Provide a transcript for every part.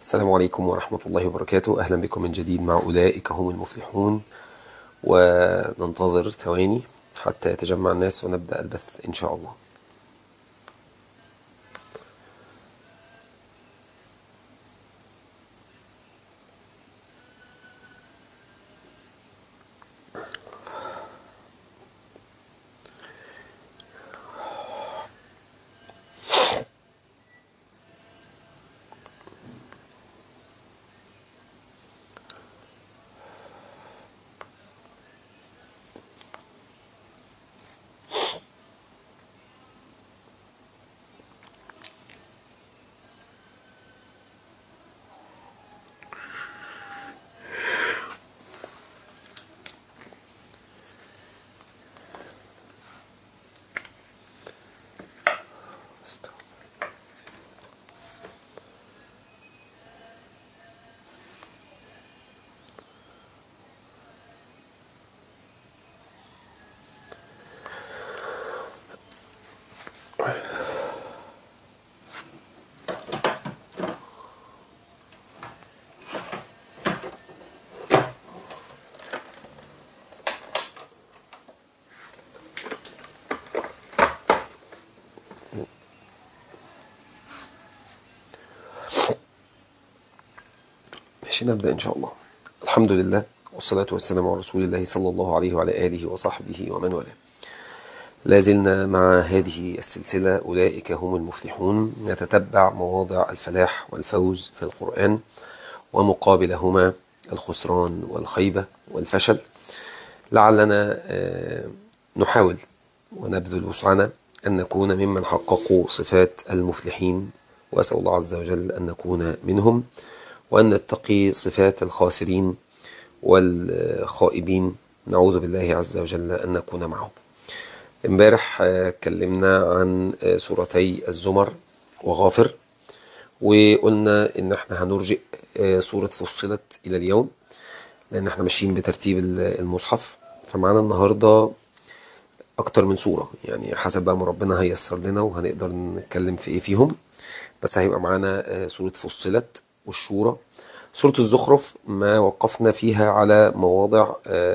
السلام عليكم ورحمة الله وبركاته. أهلا بكم من جديد مع أولئك هم المفلحون. وننتظر ثواني حتى يتجمع الناس ونبدأ البث إن شاء الله. ماشي، نبدأ إن شاء الله. الحمد لله والصلاة والسلام على رسول الله صلى الله عليه وعلى آله وصحبه ومن والاه. لازلنا مع هذه السلسلة أولئك هم المفلحون، نتتبع مواضع الفلاح والفوز في القرآن ومقابلهما الخسران والخيبة والفشل. لعلنا نحاول ونبذل وسعنا أن نكون ممن حققوا صفات المفلحين، وأسأل الله عز وجل أن نكون منهم، وأن نتقي صفات الخاسرين والخائبين، نعوذ بالله عز وجل أن نكون معهم. امبارح اتكلمنا عن سورتي الزمر وغافر، وقلنا ان احنا هنرجئ سورة فصلت الى اليوم، لان احنا ماشيين بترتيب المصحف. فمعنا النهاردة اكتر من سورة، يعني حسب بقى ما ربنا هيسر لنا وهنقدر نتكلم في ايه فيهم. بس هيبقى معانا سورة فصلت والشورى. سورة الزخرف ما وقفنا فيها على مواضع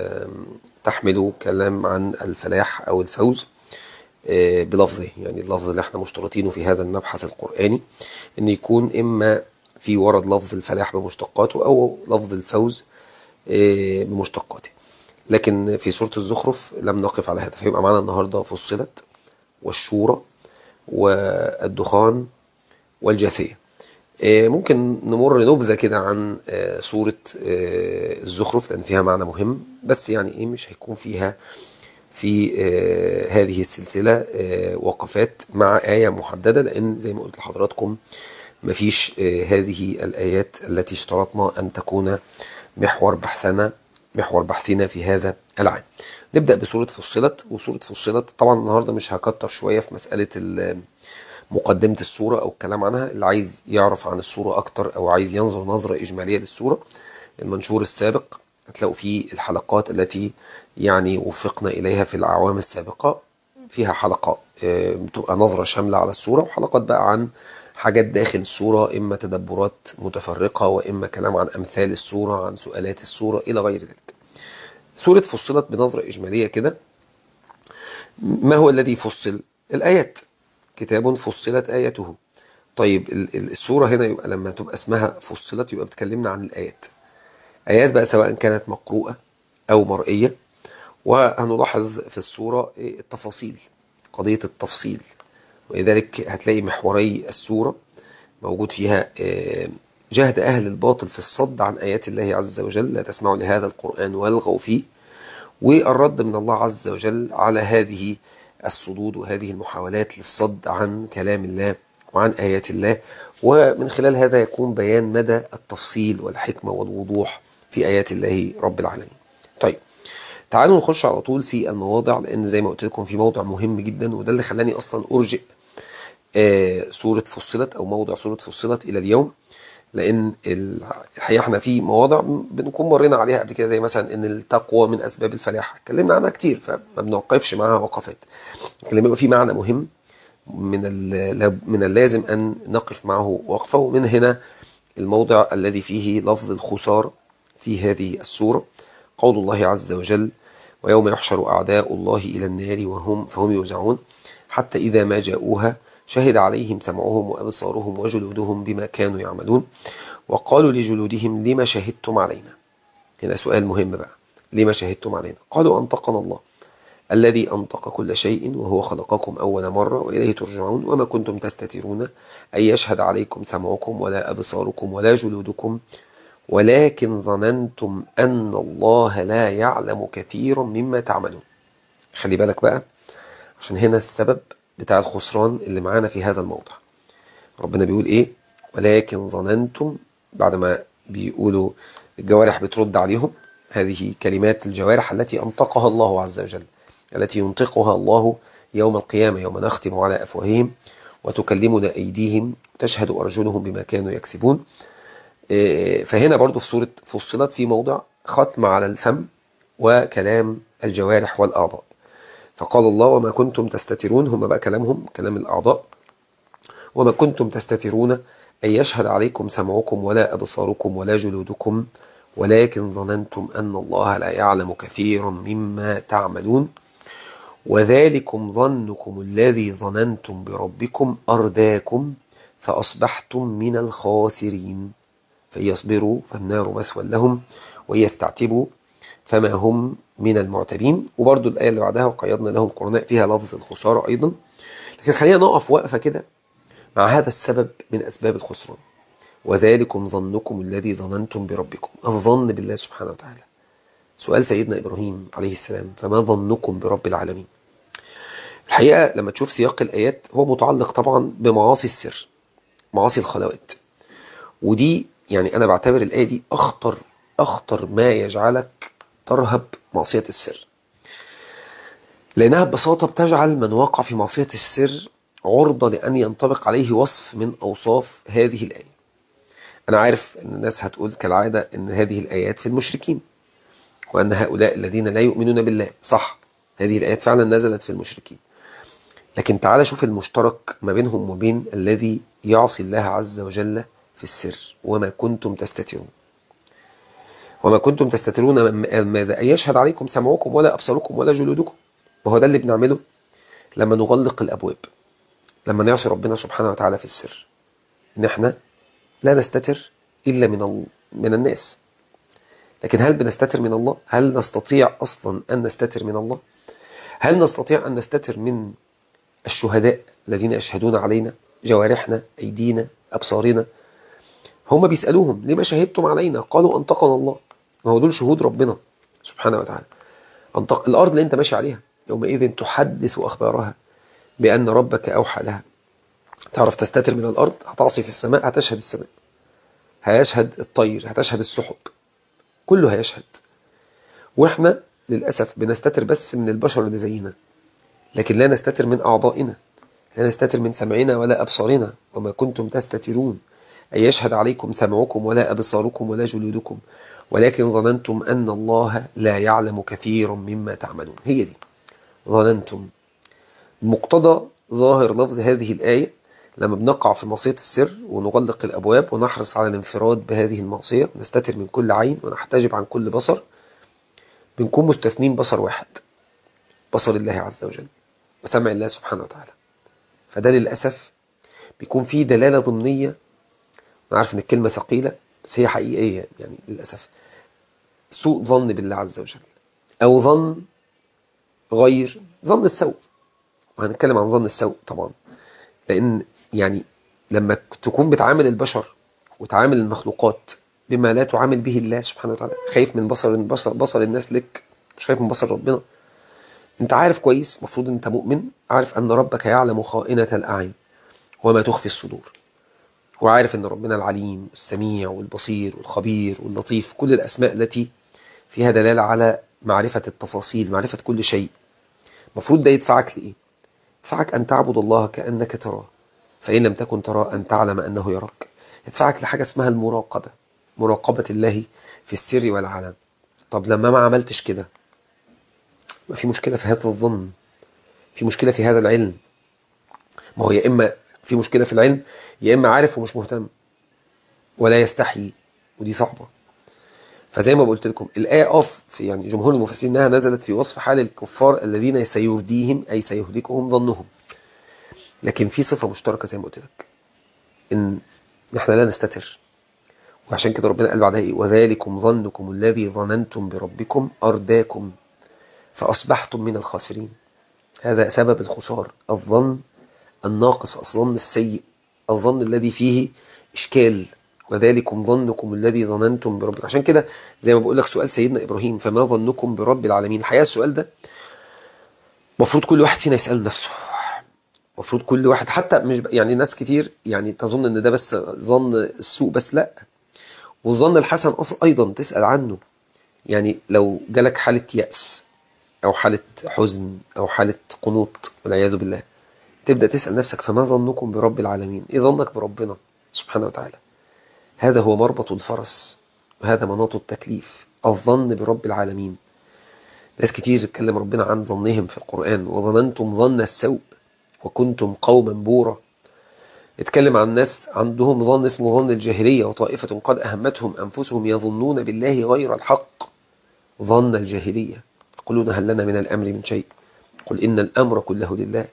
تحمل كلام عن الفلاح او الفوز بلفظه، يعني اللفظ اللي احنا مشترطينه في هذا المبحث القرآني ان يكون اما في ورد لفظ الفلاح بمشتقاته او لفظ الفوز بمشتقاته. لكن في سورة الزخرف لم نقف على هذا، فيبقى معنا النهاردة فصلت والشورى والدخان والجاثية. ممكن نمر نبذة كده عن سورة الزخرف لأن فيها معنى مهم، بس يعني مش هيكون فيها في هذه السلسلة وقفات مع آية محددة، لأن زي ما قلت لحضراتكم مفيش هذه الآيات التي اشترطنا أن تكون محور بحثنا في هذا العام. نبدأ بسورة فصلت. وسورة فصلت طبعا النهاردة مش هكتر شوية في مسألة مقدمة السورة أو الكلام عنها. اللي عايز يعرف عن السورة أكتر أو عايز ينظر نظرة إجمالية للسورة، المنشور السابق هتلاقوا فيه الحلقات التي يعني وفقنا إليها في الأعوام السابقة. فيها حلقات بتبقى نظرة شاملة على السورة، وحلقات بقى عن حاجات داخل السورة، إما تدبرات متفرقة وإما كلام عن أمثال السورة، عن سؤالات السورة إلى غير ذلك. سورة فصلت بنظرة إجمالية كده. ما هو الذي فصل؟ الآيات. كتاب فصلت آياته. طيب السورة هنا يبقى لما تبقى اسمها فصلت يبقى بتكلمنا عن الآيات. آيات بقى سواء كانت مقروءة أو مرئية. وهنلاحظ في السورة التفاصيل، قضية التفصيل، ولذلك هتلاقي محوري السورة موجود فيها جهد أهل الباطل في الصد عن آيات الله عز وجل، لا تسمعوا لهذا القرآن والغوا فيه، والرد من الله عز وجل على هذه الصدود وهذه المحاولات للصد عن كلام الله وعن آيات الله. ومن خلال هذا يكون بيان مدى التفصيل والحكمة والوضوح في آيات الله رب العالمين. طيب تعالوا نخش على طول في المواضع، لأن زي ما قلت لكم في موضع مهم جدا، وده اللي خلاني أصلا أرجئ سورة فصلت أو موضع سورة فصلت إلى اليوم. لأن الحقيقة احنا في مواضع بنكون مرينا عليها قبل كده، زي مثلا إن التقوى من أسباب الفلاح، اتكلمنا عنها كتير فما بنوقفش معاها وقفات. لكن لما يبقى في معنى مهم من اللازم أن نقف معه وقفة. ومن هنا الموضع الذي فيه لفظ الخسارة في هذه السورة، قول الله عز وجل: ويوم يحشر أعداء الله إلى النار فهم يوزعون حتى إذا ما جاءوها شهد عليهم سمعهم وأبصارهم وجلودهم بما كانوا يعملون وقالوا لجلودهم لما شهدتم علينا. هنا سؤال مهم بقى، لما شهدتم علينا؟ قالوا أنطقنا الله الذي أنطق كل شيء وهو خلقكم أول مرة وإليه ترجعون وما كنتم تستترون أن يشهد عليكم سمعكم ولا أبصاركم ولا جلودكم ولكن ظننتم أن الله لا يعلم كثيرا مما تعملون. خلي بالك بقى، عشان هنا السبب بتاع الخسران اللي معانا في هذا الموضع. ربنا بيقول إيه؟ ولكن ظننتم، بعد ما بيقولوا الجوارح بترد عليهم، هذه كلمات الجوارح التي أنطقها الله عز وجل، التي ينطقها الله يوم القيامة، يوم نختم على أفواههم وتكلمنا أيديهم تشهد أرجلهم بما كانوا يكسبون. فهنا برضو في سورة فصلت في موضع ختم على الفم وكلام الجوارح والأعضاء، فقال الله: وما كنتم تستترون، هم بقى كلامهم كلام الأعضاء، وما كنتم تستترون أن يشهد عليكم سمعكم ولا أبصاركم ولا جلودكم ولكن ظننتم أن الله لا يعلم كثيرا مما تعملون وذلكم ظنكم الذي ظننتم بربكم أرداكم فأصبحتم من الخاسرين فيصبروا فالنار مثوى لهم ويستعتبوا فما هم من المعتبين. وبرضو الآية اللي بعدها: وقيضنا لهم قرناء فيها لفظ الخسارة أيضا. لكن خلينا نقف وقفة كده مع هذا السبب من أسباب الخسران، وذلكم ظنكم الذي ظننتم بربكم، الظن بالله سبحانه وتعالى. سؤال سيدنا إبراهيم عليه السلام: فما ظنكم برب العالمين؟ الحقيقة لما تشوف سياق الآيات هو متعلق طبعا بمعاصي السر، معاصي الخلوات، ودي يعني أنا بعتبر الآية دي أخطر ما يجعلك ترهب معصية السر، لأنها ببساطة بتجعل من وقع في معصية السر عرضة لأن ينطبق عليه وصف من أوصاف هذه الآية. أنا عارف أن الناس هتقول كالعادة أن هذه الآيات في المشركين وأن هؤلاء الذين لا يؤمنون بالله، صح، هذه الآيات فعلا نزلت في المشركين، لكن تعال شوف المشترك ما بينهم وبين الذي يعصي الله عز وجل في السر. وما كنتم تستترون، وما كنتم تستترون ماذا؟ أن يشهد عليكم سمعكم ولا أبصاركم ولا جلودكم. وهو ده اللي بنعمله لما نغلق الأبواب، لما نعصي ربنا سبحانه وتعالى في السر، إن احنا لا نستتر إلا من الناس. لكن هل بنستتر من الله؟ هل نستطيع أصلا أن نستتر من الله؟ هل نستطيع أن نستتر من الشهداء الذين يشهدون علينا، جوارحنا، أيدينا، أبصارنا؟ هم بيسألوهم: لما شهدتم علينا؟ قالوا أنطقنا الله. ما هو دول شهود ربنا سبحانه وتعالى. أنطق الأرض اللي أنت ماشي عليها يومئذ تحدث أخبارها بأن ربك أوحى لها. تعرف تستتر من الأرض؟ هتعصي في السماء، هتشهد السماء، هيشهد الطير، هتشهد السحب، كله هيشهد. وإحنا للأسف بنستتر بس من البشر اللي زينا، لكن لا نستتر من أعضائنا، لا نستتر من سمعنا ولا أبصارنا. وما كنتم تستترون أن يشهد عليكم سمعكم ولا أبصاركم ولا جلودكم ولكن ظننتم أن الله لا يعلم كثيرا مما تعملون. هي دي ظننتم. مقتضى ظاهر لفظ هذه الآية لما بنقع في معصية السر ونغلق الأبواب ونحرص على الانفراد بهذه المعصية، نستتر من كل عين ونحتجب عن كل بصر، بنكون مستثنين بصر واحد، بصر الله عز وجل وسمع الله سبحانه وتعالى. فده للأسف بيكون فيه دلالة ضمنية. أنا عارف إن الكلمة ثقيلة بس هي حقيقية، يعني للأسف سوء ظن بالله عز وجل، أو ظن غير ظن السوء. وهنتكلم عن ظن السوء طبعا، لأن يعني لما تكون بتعامل البشر وتعامل المخلوقات بما لا تعامل به الله سبحانه وتعالى، خايف من بصر الناس لك، مش خايف من بصر ربنا. انت عارف كويس، مفروض انت مؤمن عارف أن ربك يعلم خائنة الأعين وما تخفي الصدور، وعارف أن ربنا العليم والسميع والبصير والخبير واللطيف، كل الأسماء التي فيها دلالة على معرفة التفاصيل، معرفة كل شيء. مفروض ده يدفعك لإيه؟ يدفعك أن تعبد الله كأنك تراه، فإن لم تكن تراه أن تعلم أنه يراك. يدفعك لحاجة اسمها المراقبة، مراقبة الله في السر والعلن. طب لما ما عملتش كده، ما في مشكلة في هذا الظن، في مشكلة في هذا العلم. ما هو يا إما في مشكلة في العلم، يا إما عارف ومش مهتم. ولا يستحي، ودي صعبة. فزي ما قلت لكم الآية في يعني جمهور المفسرين انها نزلت في وصف حال الكفار الذين سيرديهم أي سيهلكهم ظنهم، لكن في صفة مشتركة زي ما قلت لك، ان نحن لا نستتر. وعشان كده ربنا قال بعدها ايه؟ وذلكم ظنكم الذي ظننتم بربكم أرداكم فأصبحتم من الخاسرين. هذا سبب الخسار، الظن الناقص، الظن السيء، الظن الذي فيه إشكال. وذلكم ظنكم الذي ظننتم بربكم. عشان كده زي ما بقول لك سؤال سيدنا إبراهيم فما ظنكم برب العالمين، الحقيقة السؤال ده مفروض كل واحد فينا يسأله نفسه. مفروض كل واحد، حتى مش يعني ناس كتير يعني تظن ان ده بس ظن السوء بس، لا، والظن الحسن أصلا أيضا تسأل عنه. يعني لو جالك حالة يأس أو حالة حزن أو حالة قنوط والعياذ بالله، تبدأ تسأل نفسك فما ظنكم برب العالمين؟ إيه ظنك بربنا سبحانه وتعالى؟ هذا هو مربط الفرس، وهذا مناط التكليف، الظن برب العالمين. ناس كتير اتكلم ربنا عن ظنهم في القرآن، وظننتم ظن السوء وكنتم قوما بورا. اتكلم عن ناس عندهم ظن اسمه ظن الجاهلية، وطائفة قد أهمتهم أنفسهم يظنون بالله غير الحق، ظن الجاهلية، يقولون هل لنا من الأمر من شيء، قل إن الأمر كله لله.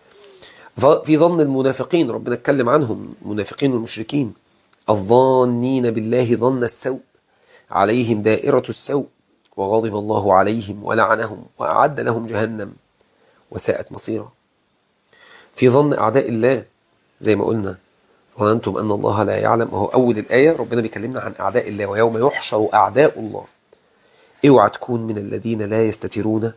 في ظن المنافقين ربنا اتكلم عنهم، المنافقين والمشركين، الظانين بالله ظن السوء عليهم دائرة السوء وغضب الله عليهم ولعنهم وأعد لهم جهنم وساءت مصيرا. في ظن أعداء الله زي ما قلنا ظننتم أن الله لا يعلم، وهو أول الآية ربنا بيكلمنا عن أعداء الله، ويوم يحشر أعداء الله. اوعى تكون من الذين لا يستترون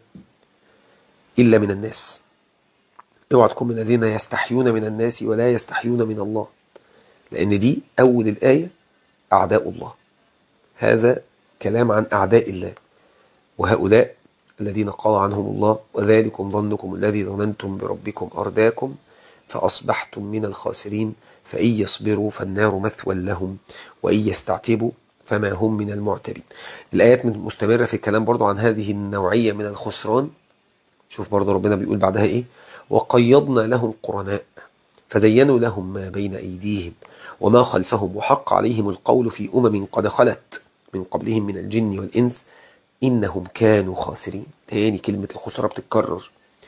إلا من الناس، اوعى تكون من الذين يستحيون من الناس ولا يستحيون من الله، لأن دي أول الآية أعداء الله. هذا كلام عن أعداء الله، وهؤلاء الذين قال عنهم الله وذلكم ظنكم الذي ظننتم بربكم أرداكم فأصبحتم من الخاسرين فإن يصبروا فالنار مثوى لهم وإن يستعتبوا فما هم من المعتبين. الآيات مستمرة في الكلام برضو عن هذه النوعية من الخسران. شوف برضو ربنا بيقول بعدها إيه؟ وقيضنا لهم قرناء فزينوا لهم ما بين أيديهم وما خلفهم وحق عليهم القول في أمم قد خلت من قبلهم من الجن والإنس إنهم كانوا خاسرين. تاني كلمة الخسارة بتتكرر.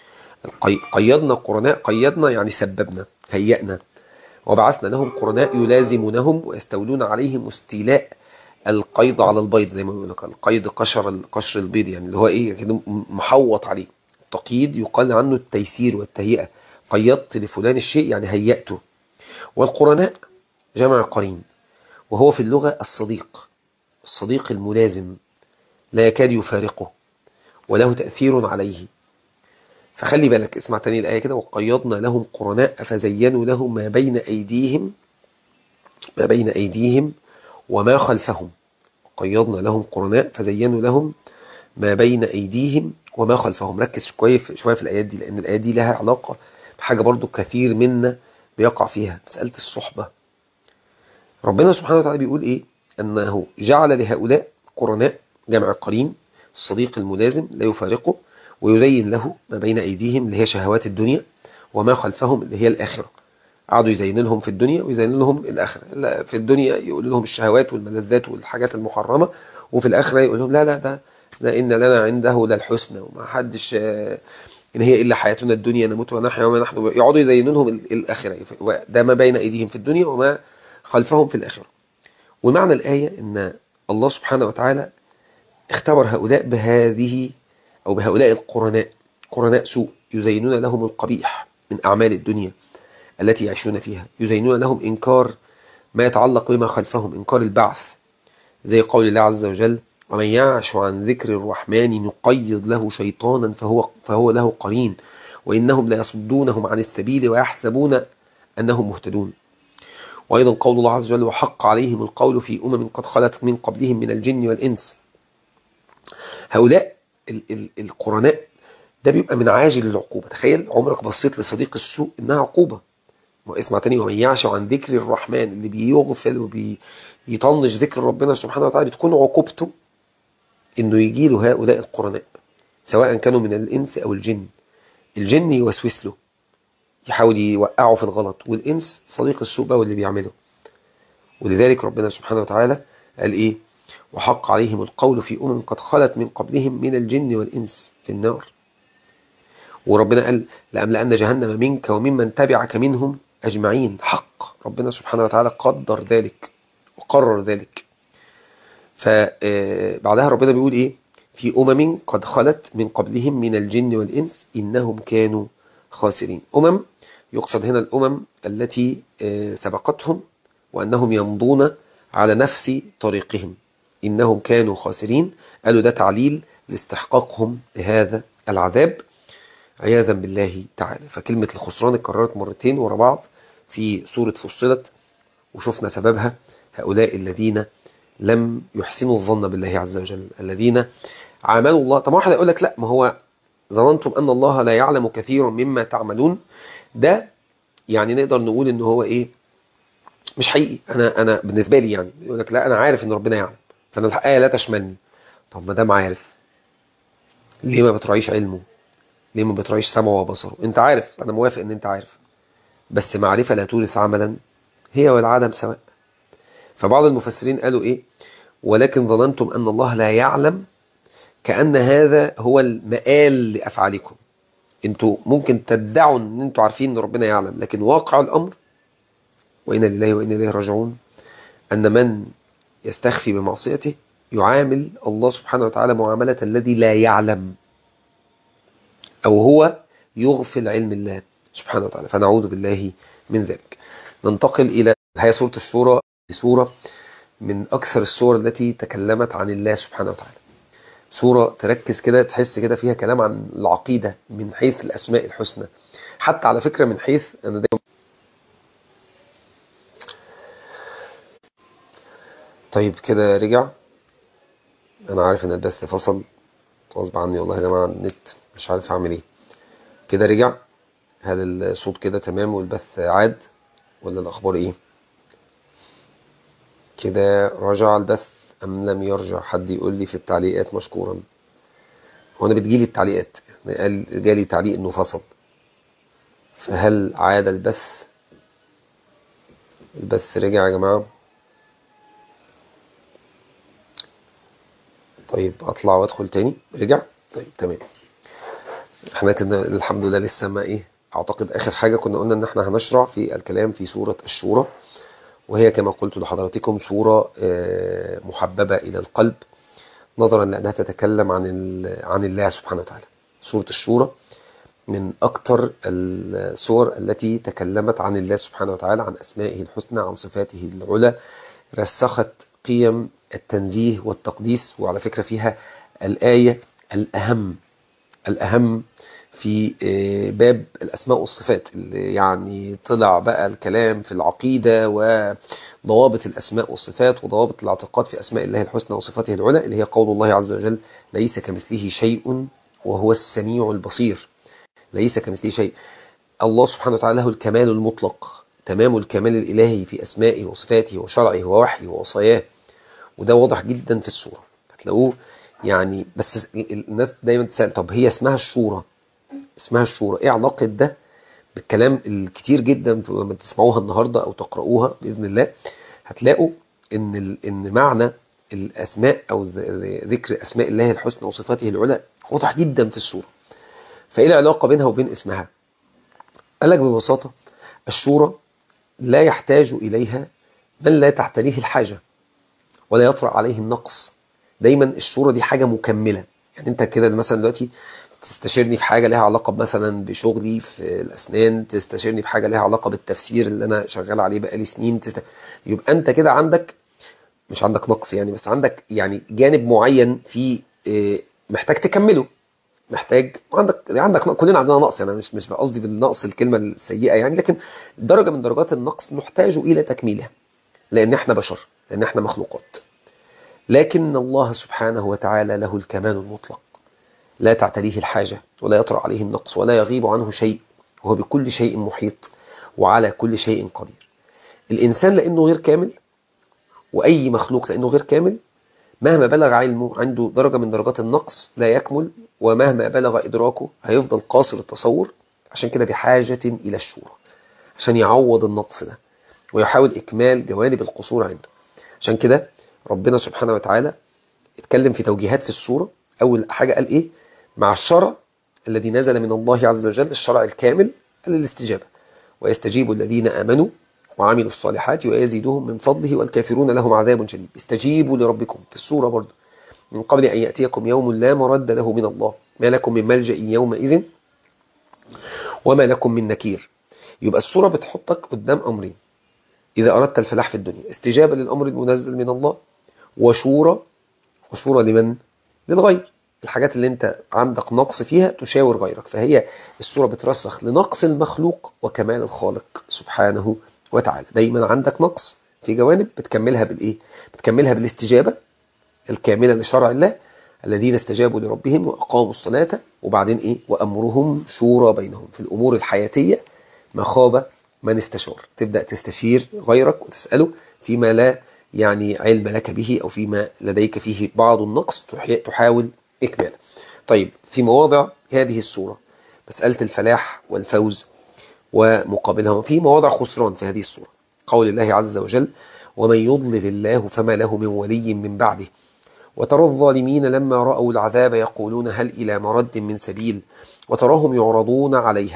قيضنا قرناء، قيضنا يعني سببنا، هيئنا، وبعثنا لهم قرناء يلازمونهم ويستولون عليهم استيلاء القيض على البيض، زي ما بيقول لك القيض قشر البيض، يعني اللي هو ايه كده محوط عليه. التقييد يقال عنه التيسير والتهيئة، قيضت لفلان الشيء يعني هيئته. والقرناء جمع قرين، وهو في اللغة الصديق، الصديق الملازم لا يكاد يفارقه وله تأثير عليه. فخلي بالك، اسمع تاني الآية كده، وقيضنا لهم قرناء فزينوا لهم ما بين أيديهم وما خلفهم. قيضنا لهم قرناء فزينوا لهم ما بين أيديهم وما خلفهم. ركز شوية في الآيات دي، لأن الآيات دي لها علاقة بحاجة برضو كثير منا بيقع فيها، مسألة الصحبة. ربنا سبحانه وتعالى بيقول إيه؟ أنه جعل لهؤلاء قرناء، جمع قرين، الصديق الملازم لا يفارقه، ويزين له ما بين أيديهم اللي هي شهوات الدنيا وما خلفهم اللي هي الآخرة. قعدوا يزين لهم في الدنيا ويزين لهم الآخرة. في الدنيا يقول لهم الشهوات والملذات والحاجات المحرمة، وفي الآخرة يقول لهم لا إن لنا عنده للحسنى وما حدش إن هي إلا حياتنا الدنيا نموت ونحيا وما نحن، يقعدوا يزينوا لهم الآخرة. ده ما بين أيديهم في الدنيا وما خلفهم في الآخرة. ومعنى الآية إن الله سبحانه وتعالى اختبر هؤلاء بهذه أو بهؤلاء القرناء، قرناء سوء يزينون لهم القبيح من أعمال الدنيا التي يعيشون فيها، يزينون لهم إنكار ما يتعلق بما خلفهم، إنكار البعث، زي قول الله عز وجل ومن يعش عن ذكر الرحمن نقيض له شيطانا فهو له قرين وإنهم لا يصدونهم عن السبيل ويحسبون أنهم مهتدون. وأيضا قول الله عز وجل وحق عليهم القول في أمم قد خلت من قبلهم من الجن والإنس. هؤلاء القرناء ده بيبقى من عاجل العقوبة. تخيل عمرك بصيت لصديق السوء إنها عقوبة. واسمع تاني، ومن يعش عن ذكر الرحمن، اللي بيغفل وبيطنش ذكر ربنا سبحانه وتعالى بتكون عقوبته إنه يجي له هؤلاء القرناء، سواء كانوا من الإنس أو الجن. الجن يوسوس له يحاول يوقعه في الغلط، والإنس صديق السوء بقى واللي بيعمله. ولذلك ربنا سبحانه وتعالى قال إيه؟ وحق عليهم القول في قد خلت من قبلهم من الجن والإنس في النار. وربنا قال لأملأن جهنم منك وممن تبعك منهم أجمعين. حق ربنا سبحانه وتعالى قدر ذلك وقرر ذلك. فبعدها ربنا بيقول إيه؟ في قد خلت من قبلهم من الجن والإنس إنهم كانوا خاسرين. يقصد هنا الأمم التي سبقتهم وأنهم يمضون على نفس طريقهم. إنهم كانوا خاسرين، قالوا ده تعليل لاستحقاقهم لهذا العذاب عياذا بالله تعالى. فكلمة الخسران اتكررت مرتين ورا بعض في سورة فصلت، وشفنا سببها هؤلاء الذين لم يحسنوا الظن بالله عز وجل، الذين عاملوا الله. طب واحد يقول لك لا، ما هو ظننتم أن الله لا يعلم كثير مما تعملون. ده يعني نقدر نقول ان هو ايه؟ مش حقيقي. انا بالنسبه لي يعني يقول لك لا انا عارف ان ربنا يعلم، فانا الحقيقه لا تشملني. طب ما دام عارف، ليه ما بتراعيش علمه؟ ليه ما بتراعيش سمعه وبصره؟ انت عارف، انا موافق ان انت عارف، بس معرفه لا تورث عملا، هي والعدم سواء. فبعض المفسرين قالوا ايه؟ ولكن ظننتم ان الله لا يعلم، كأن هذا هو المآل لأفعالكم. انتوا ممكن تدعوا ان انتوا عارفين ان ربنا يعلم، لكن واقع الامر وإنا لله وإنا إليه راجعون أن من يستخفي بمعصيته يعامل الله سبحانه وتعالى معاملة الذي لا يعلم، أو هو يغفل علم الله سبحانه وتعالى، فنعوذ بالله من ذلك. ننتقل إلى هي سورة الشورى. سورة من أكثر السور التي تكلمت عن الله سبحانه وتعالى. سورة تركز كده، تحس كده فيها كلام عن العقيدة من حيث الأسماء الحسنى، حتى على فكرة من حيث أنا دايما. طيب كده رجع. أنا عارف إن البث فصل غصب عني والله يا جماعة، النت مش عارف أعمل إيه. كده رجع. هل الصوت كده تمام والبث عاد ولا الأخبار إيه؟ كده رجع البث أم لم يرجع؟ حد يقول لي في التعليقات مشكورا. هو أنا بتجيلي التعليقات، قال جالي تعليق إنه فصل، فهل عاد البث؟ البث رجع يا جماعة؟ طيب أطلع وأدخل تاني. رجع؟ طيب تمام. احنا كده الحمد لله لسه ما إيه، أعتقد آخر حاجة كنا قلنا إن احنا هنشرع في الكلام في سورة الشورى، وهي كما قلت لحضراتكم سورة محببة إلى القلب، نظرا لأنها تتكلم عن الله سبحانه وتعالى. سورة الشورى من أكثر السور التي تكلمت عن الله سبحانه وتعالى، عن أسمائه الحسنى، عن صفاته العلى، رسخت قيم التنزيه والتقديس. وعلى فكرة فيها الآية الأهم في باب الأسماء والصفات، اللي يعني طلع بقى الكلام في العقيدة وضوابط الأسماء والصفات وضوابط الاعتقاد في أسماء الله الحسنى وصفاته العلى، اللي هي قول الله عز وجل ليس كمثله شيء وهو السميع البصير. ليس كمثله شيء. الله سبحانه وتعالى له الكمال المطلق، تمام الكمال الإلهي في أسمائه وصفاته وشرعه ووحيه ووصاياه، وده واضح جدا في السورة هتلاقوه. يعني بس الناس دايما تسأل طب هي اسمها الشورى، ايه علاقة ده بالكلام الكتير جدا لما تسمعوها النهاردة او تقرؤوها بإذن الله؟ هتلاقوا ان معنى الاسماء او ذكر اسماء الله الحسنى وصفاته العلى واضح جدا في السورة. فايه العلاقة بينها وبين اسمها؟ قال لك ببساطة الشورى لا يحتاج اليها من لا تحتليه الحاجة ولا يطرأ عليه النقص. دايما الشورى دي حاجة مكملة. يعني انت كده مثلا دلوقتي تستشيرني في حاجة لها علاقة مثلا بشغلي في الأسنان، تستشيرني في حاجة لها علاقة بالتفسير اللي أنا شغال عليه بقالي سنين، يبقى أنت كده عندك مش عندك نقص يعني، بس عندك يعني جانب معين في محتاج تكمله، محتاج عندك كلنا عندنا نقص. يعني مش بقصدي بالنقص الكلمة السيئة يعني، لكن درجة من درجات النقص نحتاج إلى تكميلها، لأن احنا بشر، لأن احنا مخلوقات. لكن الله سبحانه وتعالى له الكمال المطلق، لا تعتريه الحاجة ولا يطرأ عليه النقص ولا يغيب عنه شيء، وهو بكل شيء محيط وعلى كل شيء قدير. الإنسان لأنه غير كامل، وأي مخلوق لأنه غير كامل، مهما بلغ علمه عنده درجة من درجات النقص لا يكمل، ومهما بلغ إدراكه هيفضل قاصر التصور. عشان كده بحاجة إلى الشورى عشان يعوض النقص ده، ويحاول إكمال جوانب القصور عنده. عشان كده ربنا سبحانه وتعالى اتكلم في توجيهات في السورة. أول حاجة قال إيه؟ مع الشرع الذي نزل من الله عز وجل، الشرع الكامل للاستجابة، ويستجيب الذين آمنوا وعملوا الصالحات ويزيدهم من فضله والكافرون لهم عذاب شديد. استجيبوا لربكم في السورة برضه، من قبل أن يأتيكم يوم لا مرد له من الله ما لكم من ملجأ يومئذ وما لكم من نكير. يبقى السورة بتحطك قدام أمرين إذا أردت الفلاح في الدنيا: استجابة للأمر المنزل من الله، وشورى لمن؟ للغير. الحاجات اللي انت عندك نقص فيها تشاور غيرك. فهي السورة بترسخ لنقص المخلوق وكمال الخالق سبحانه وتعالى. دايما عندك نقص في جوانب بتكملها بالإيه؟ بتكملها بالاستجابة الكاملة لشرع الله، الذين استجابوا لربهم وأقاموا الصلاة، وبعدين إيه؟ وأمرهم شورى بينهم في الأمور الحياتية. ما خاب من استشار. تبدأ تستشير غيرك وتسأله فيما لا يعني علم لك به، أو فيما لديك فيه بعض النقص تحاول إكماله. طيب، في مواضع هذه السورة مسألة الفلاح والفوز ومقابلها، وفي مواضع خسران في هذه السورة. قول الله عز وجل: ومن يضلل الله فما له من ولي من بعده وترى الظالمين لما رأوا العذاب يقولون هل إلى مرد من سبيل وتراهم يعرضون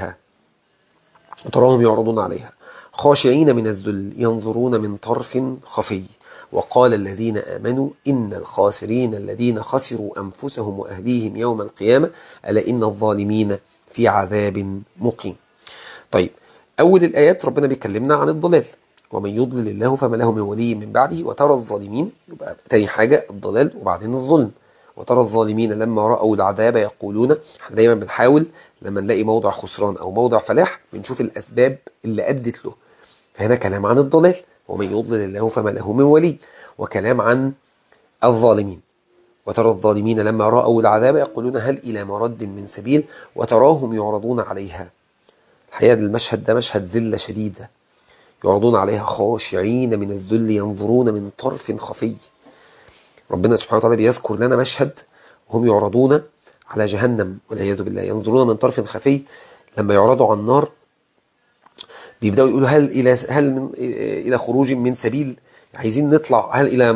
عليها خاشعين من الذل ينظرون من طرف خفي وقال الذين آمنوا إن الخاسرين الذين خسروا أنفسهم وأهليهم يوم القيامة ألا إن الظالمين في عذاب مقيم. طيب، أول الآيات ربنا بيكلمنا عن الضلال: ومن يضلل الله فما له من ولي من بعده وترى الظالمين. يبقى تاني حاجة الضلال وبعدين الظلم. وترى الظالمين لما رأوا العذاب يقولون. احنا دايما بنحاول لما نلاقي موضع خسران أو موضع فلاح بنشوف الأسباب اللي أدت له. فهنا كلام عن الضلال: ومن يضلل الله فما له من ولي، وكلام عن الظالمين: وترى الظالمين لما رأوا العذاب يقولون هل إلى مرد من سبيل وتراهم يعرضون عليها. الحقيقة المشهد ده مشهد ذلة شديدة، يعرضون عليها خاشعين من الذل ينظرون من طرف خفي. ربنا سبحانه وتعالى بيذكر لنا مشهد وهم يعرضون على جهنم والعياذ بالله، ينظرون من طرف خفي. لما يعرضوا على النار بيبدأوا يقولوا هل إلى خروج من سبيل، عايزين نطلع، هل إلى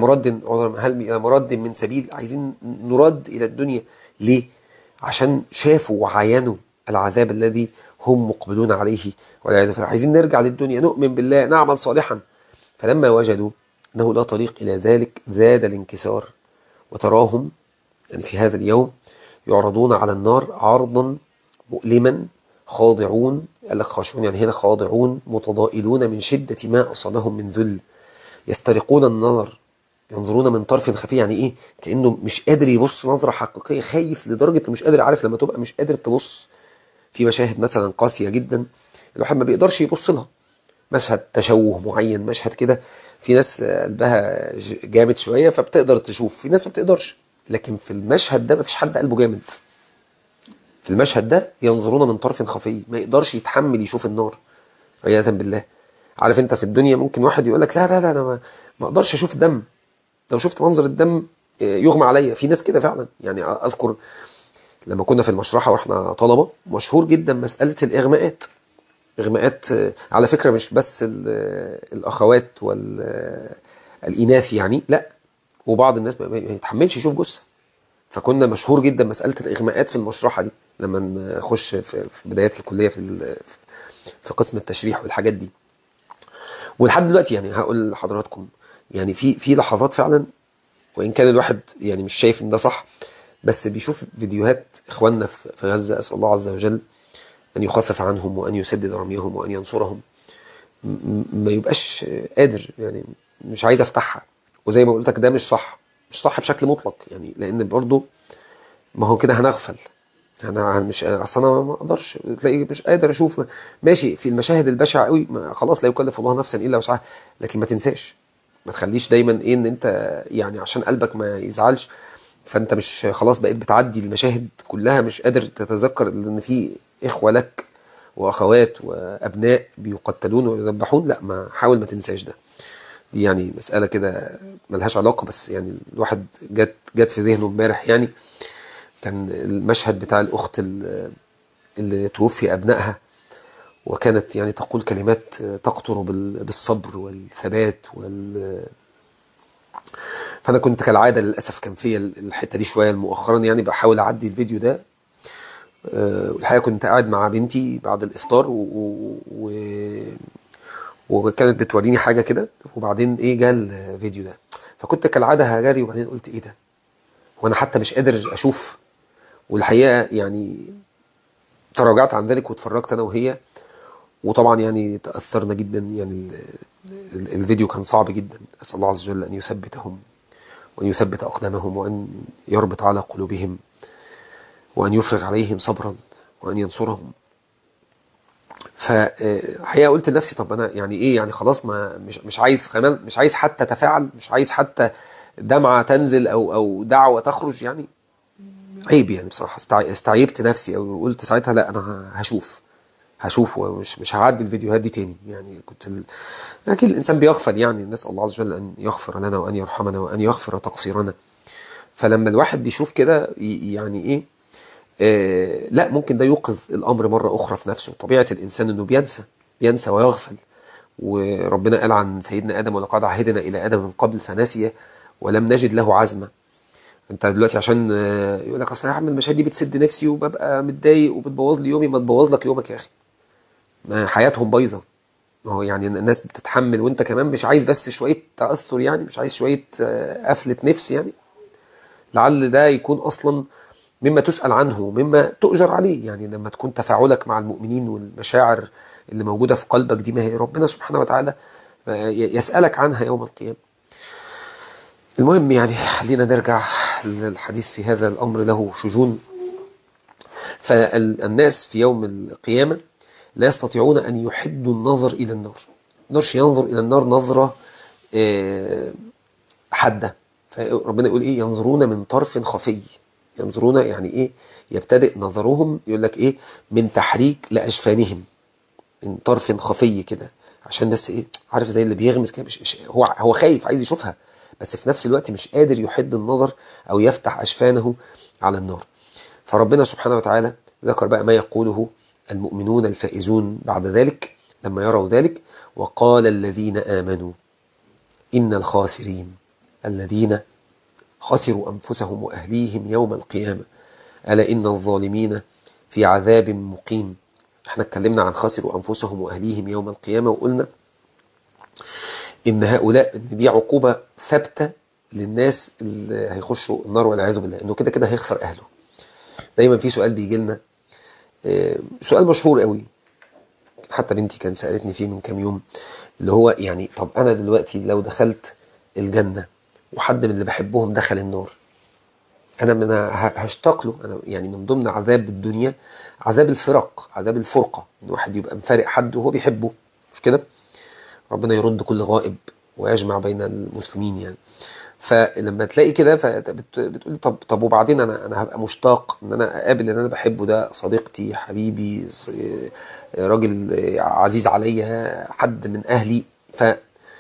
مرد من سبيل، عايزين نرد إلى الدنيا. ليه؟ عشان شافوا وعاينوا العذاب الذي هم مقبلون عليه والعياذ بالله. عايزين نرجع للدنيا، نؤمن بالله، نعمل صالحا. فلما وجدوا أنه لا طريق إلى ذلك زاد الانكسار. وتراهم يعني في هذا اليوم يعرضون على النار عرضا مؤلما خاضعون. قال لك خاشعون يعني هنا خاضعون متضائلون من شدة ما أصابهم من ذل. يسترقون النار ينظرون من طرف خفي. يعني إيه؟ كأنه مش قادر يبص نظرة حقيقية، خايف لدرجة مش قادر. عارف لما تبقى مش قادر تبص في مشاهد مثلا قاسية جدا الواحد ما بيقدرش يبص لها، مشهد تشوه معين، مشهد كده في ناس قلبها جامد شوية فبتقدر تشوف، في ناس ما بتقدرش. لكن في المشهد ده ما فيش حد قلبه جامد. في المشهد ده ينظرون من طرف خفي، ما يقدرش يتحمل يشوف النار عياذا بالله. عارف انت في الدنيا ممكن واحد يقول لك لا لا لا انا ما اقدرش اشوف دم، لو شفت منظر الدم يغمى عليا. في ناس كده فعلا. يعني اذكر لما كنا في المشرحة واحنا طلبة مشهور جدا مسألة الإغماءات. إغماءات على فكرة مش بس الأخوات والإناث يعني، لا، وبعض الناس ما يتحملش يشوف جثة. فكنا مشهور جدا مسألة الإغماءات في المشرحة دي لما نخش في بدايات الكلية في قسم التشريح والحاجات دي. ولحد دلوقتي يعني هقول لحضراتكم يعني في لحظات فعلا، وإن كان الواحد يعني مش شايف إن ده صح، بس بيشوف فيديوهات إخواننا في غزة، أسأل الله عز وجل أن يخفف عنهم وأن يسدد رميهم وأن ينصرهم. ما يبقاش قادر يعني، مش عايز أفتحها. وزي ما قلت لك ده مش صح، مش صح بشكل مطلق يعني، لأن برضو ما هو كده هنغفل. أنا مش أصلا ما أقدرش، تلاقي مش قادر أشوف. ماشي في المشاهد البشعة قوي خلاص لا يكلف الله نفسا إلا وسعها، لكن ما تنساش، ما تخليش دايما إيه إن أنت يعني عشان قلبك ما يزعلش فانت مش خلاص بقيت بتعدي المشاهد كلها مش قادر تتذكر ان في اخوة لك واخوات وابناء بيقتلون ويذبحون. لا، ما حاول ما تنساش ده. دي يعني مسألة كده ملهاش علاقة، بس يعني الواحد جت في ذهنه امبارح. يعني كان المشهد بتاع الاخت اللي توفي ابنائها وكانت يعني تقول كلمات تقطر بالصبر والثبات فأنا كنت كالعادة للأسف كان فيا الحتة دي شوية مؤخرا، يعني بحاول أعدي الفيديو ده. والحقيقة كنت قاعد مع بنتي بعد الإفطار وكانت بتوريني حاجة كده، وبعدين إيه جاء الفيديو ده، فكنت كالعادة هجري، وبعدين قلت إيه ده، وأنا حتى مش قادر أشوف. والحقيقة يعني تراجعت عن ذلك واتفرجت أنا وهي، وطبعا يعني تأثرنا جدا. يعني الفيديو كان صعب جدا. أسأل الله عز وجل أن يثبتهم وأن يثبت أقدامهم وأن يربط على قلوبهم وأن يفرغ عليهم صبرا وأن ينصرهم. فالحقيقة قلت لنفسي طب أنا يعني إيه، يعني خلاص ما مش عايز كمان، مش عايز حتى تفاعل، مش عايز حتى دمعة تنزل أو دعوة تخرج. يعني عيب يعني بصراحة. استعيبت نفسي أو قلت ساعتها لا أنا هشوف ومش مش هعدي الفيديوهات دي تاني. يعني أكيد الإنسان بيغفل، يعني نسأل الله عز وجل أن يغفر لنا وأن يرحمنا وأن يغفر تقصيرنا. فلما الواحد بيشوف كده يعني إيه، لا ممكن ده يوقظ الأمر مرة أخرى في نفسه. طبيعة الإنسان أنه بينسى ويغفل. وربنا قال عن سيدنا آدم ولقد عهدنا إلى آدم من قبل فنسي ولم نجد له عزما. انت دلوقتي عشان يقول لك اصل يا عم المشاهد دي بتسد نفسي وببقى متضايق وبتبوظ لي يومي، ما تبوظ لك يومك يا اخي، ما حياتهم بايظه. ما هو يعني الناس بتتحمل وانت كمان مش عايز بس شويه تاثر، يعني مش عايز شويه قفله نفس. يعني لعل ده يكون اصلا مما تسأل عنه ومما تؤجر عليه. يعني لما تكون تفاعلك مع المؤمنين والمشاعر اللي موجودة في قلبك دي، ما هي ربنا سبحانه وتعالى يسألك عنها يوم القيامة. المهم يعني خلينا نرجع للحديث في هذا الأمر له شجون. فالناس في يوم القيامة لا يستطيعون أن يحدوا النظر إلى النار. نرش ينظر إلى النار نظرة حادة. فربنا يقول إيه، ينظرون من طرف خفي. ينظرون يعني إيه، يبتدئ نظرهم يقول لك إيه، من تحريك لأجفانهم، من طرف خفي كده، عشان بس إيه، عارف زي اللي بيغمز كده، مش هو خايف عايز يشوفها، بس في نفس الوقت مش قادر يحد النظر أو يفتح أجفانه على النار. فربنا سبحانه وتعالى ذكر بقى ما يقوله المؤمنون الفائزون بعد ذلك لما يروا ذلك. وقال الذين آمنوا إن الخاسرين الذين خسروا أنفسهم وأهليهم يوم القيامة ألا إن الظالمين في عذاب مقيم. احنا اتكلمنا عن خسروا أنفسهم وأهليهم يوم القيامة، وقلنا إن هؤلاء دي عقوبة ثابتة للناس اللي هيخشوا النار والعياذ بالله، إنه كده كده هيخسر أهله. دايما في سؤال بيجي لنا، سؤال مشهور قوي، حتى بنتي كانت سألتني فيه من كام يوم، اللي هو يعني طب أنا دلوقتي لو دخلت الجنة وحد من اللي بحبهم دخل النار، أنا هشتاق له. أنا يعني من ضمن عذاب الدنيا عذاب الفرق، عذاب الفرقة، إن واحد يبقى مفارق حد وهو بيحبه، مش كده؟ ربنا يرد كل غائب ويجمع بين المسلمين يعني. فلما تلاقي كده بتقول طب وبعدين انا هبقى مشتاق ان انا اقابل اللي انا بحبه ده، صديقتي حبيبي راجل عزيز عليا، حد من اهلي. فاهل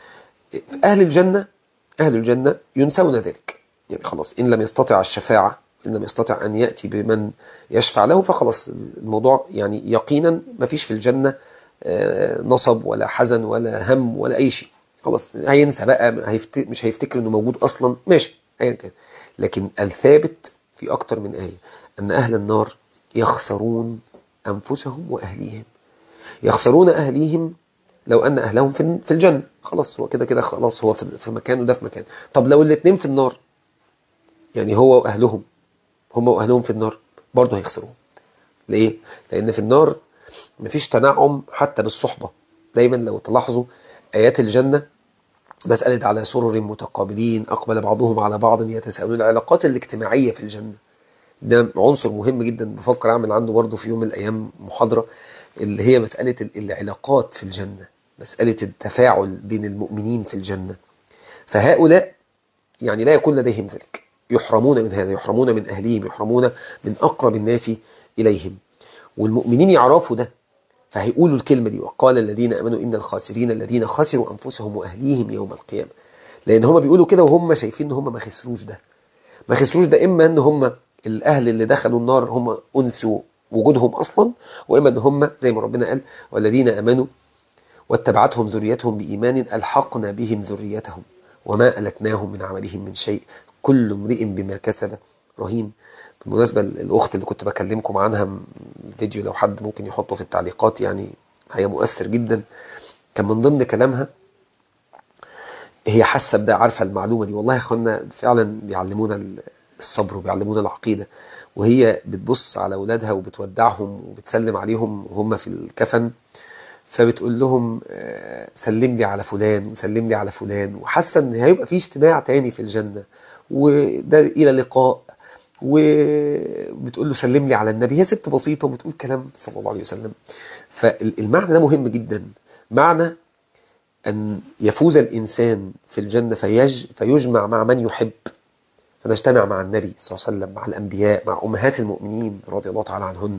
الجنه، اهل الجنه ينسون ذلك. يعني خلاص ان لم يستطع الشفاعه، ان لم يستطع ان ياتي بمن يشفع له، فخلاص الموضوع يعني يقينا ما فيش في الجنه نصب ولا حزن ولا هم ولا اي شيء. خلاص هينسى بقى، مش هيفتكر انه موجود اصلا، ماشي ايا كان. لكن الثابت في اكتر من آية ان اهل النار يخسرون انفسهم واهليهم. يخسرون اهليهم لو ان اهلهم في الجنة، خلاص هو كده كده، خلاص هو في مكان وده في مكان. طب لو الاثنين في النار، يعني هو واهلهم، هم واهلهم في النار، برضه هيخسرون. ليه؟ لان في النار مفيش تنعم حتى بالصحبة. دايما لو تلاحظوا آيات الجنة مسألة على سرر متقابلين أقبل بعضهم على بعض يتساءلون. العلاقات الاجتماعية في الجنة ده عنصر مهم جدا، بفكر أعمل عنده برضه في يوم من الأيام محاضرة، اللي هي مسألة العلاقات في الجنة، مسألة التفاعل بين المؤمنين في الجنة. فهؤلاء يعني لا يكون لديهم ذلك، يحرمون من هذا، يحرمون من أهليهم، يحرمون من أقرب الناس إليهم. والمؤمنين يعرفوا ده، فهيقولوا الكلمة دي وقال الذين أمنوا إن الخاسرين الذين خسروا أنفسهم وأهليهم يوم القيامة. لأن هم بيقولوا كده وهم شايفين إن هم ما خسروش ده. ما خسروش ده إما إن هم الأهل اللي دخلوا النار هم أنسوا وجودهم أصلا، وإما أن هم زي ما ربنا قال والذين آمنوا واتبعتهم ذريتهم بإيمان ألحقنا بهم ذريتهم وما ألتناهم من عملهم من شيء كل امرئ بما كسب رهين. بالمناسبة الأخت اللي كنت بكلمكم عنها الفيديو لو حد ممكن يحطه في التعليقات، يعني هي مؤثر جدا. كان من ضمن كلامها هي حاسة بده، عارفة المعلومة دي. والله يا اخوانا فعلا بيعلمونا الصبر وبيعلمونا العقيدة. وهي بتبص على أولادها وبتودعهم وبتسلم عليهم وهم في الكفن، فبتقول لهم سلم لي على فلان وسلم لي على فلان، وحاسة ان هيبقى في اجتماع تاني في الجنة وده إلى لقاء. وبتقول له سلم لي على النبي. هي ست بسيطة وبتقول كلام صلى الله عليه وسلم. فالمعنى ده مهم جدا، معنى أن يفوز الإنسان في الجنة فيجمع مع من يحب، فنجتمع مع النبي صلى الله عليه وسلم، مع الأنبياء، مع أمهات المؤمنين رضي الله تعالى عنهن.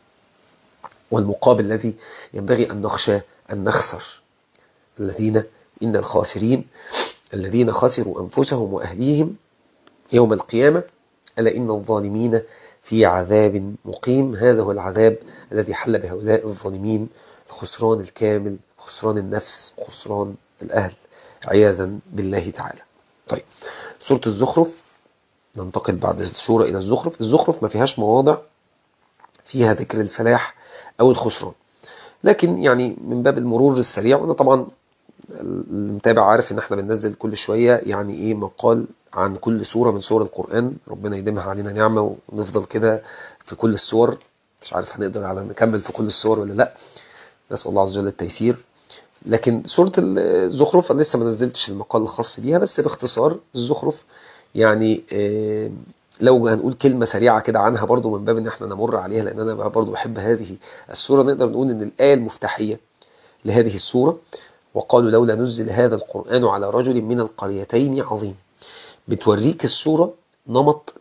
والمقابل الذي ينبغي أن نخشى أن نخسر الذين إن الخاسرين الذين خسروا أنفسهم وأهليهم يوم القيامة ألا إن الظالمين في عذاب مقيم. هذا هو العذاب الذي حل بهؤلاء الظالمين، الخسران الكامل، خسران النفس، خسران الأهل، عياذا بالله تعالى. طيب، سورة الزخرف، ننتقل بعد السورة إلى الزخرف. الزخرف ما فيهاش مواضع فيها ذكر الفلاح أو الخسران، لكن يعني من باب المرور السريع، وأنا طبعا المتابع عارف ان احنا بننزل كل شوية يعني ايه مقال عن كل سورة من سور القرآن، ربنا يديمها علينا نعمة ونفضل كده في كل السور. مش عارف هنقدر على نكمل في كل السور ولا لا، نسأل الله عز وجل التيسير. لكن سورة الزخرف أنا لسه ما نزلتش المقال الخاص بيها، بس باختصار الزخرف يعني لو هنقول كلمة سريعة كده عنها برضو من باب ان احنا نمر عليها، لان انا برضو بحب هذه السورة، نقدر نقول ان الآية المفتاحية لهذه السورة وقالوا لولا نزل هذا القرآن على رجل من القريتين عظيم. بتوريك السورة نمط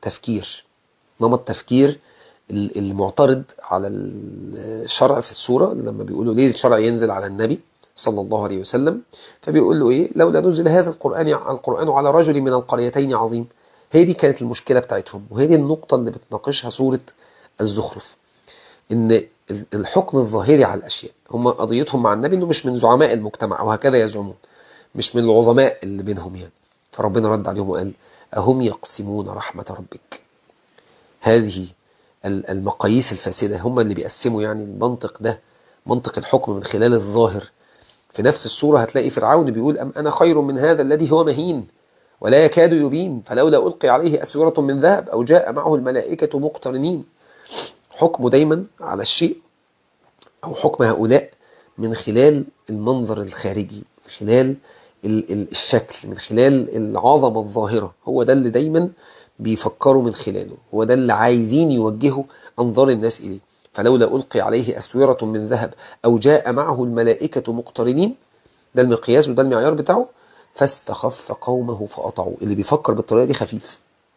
تفكير المعترض على الشرع في السورة، لما بيقولوا ليه الشرع ينزل على النبي صلى الله عليه وسلم، فبيقول له ايه لولا نزل هذا القرآن على رجل من القريتين عظيم. هي دي كانت المشكلة بتاعتهم، وهي دي النقطة اللي بتناقشها سورة الزخرف، ان الحكم الظاهري على الاشياء. هم قضيتهم مع النبي انه مش من زعماء المجتمع، وهكذا يزعمون، مش من العظماء اللي بينهم يعني. فربنا رد عليهم وقال اهم يقسمون رحمة ربك. هذه المقاييس الفاسدة هم اللي بيقسموا يعني المنطق ده، منطق الحكم من خلال الظاهر. في نفس السورة هتلاقي فرعون بيقول أم أنا خير من هذا الذي هو مهين ولا يكاد يبين فلولا ألقي عليه أسورة من ذهب أو جاء معه الملائكة مقترنين. حكمه دايما على الشيء أو حكم هؤلاء من خلال المنظر الخارجي، من خلال الشكل، من خلال العظمة الظاهرة. هو ده اللي دايما بيفكروا من خلاله، هو ده اللي عايزين يوجهوا أنظار الناس إليه. فلولا ألقي عليه أسورة من ذهب أو جاء معه الملائكة مقترنين، ده المقياس وده المعيار بتاعه. فاستخف قومه فأطعوا. اللي بيفكر بالطريقة دي خفيف،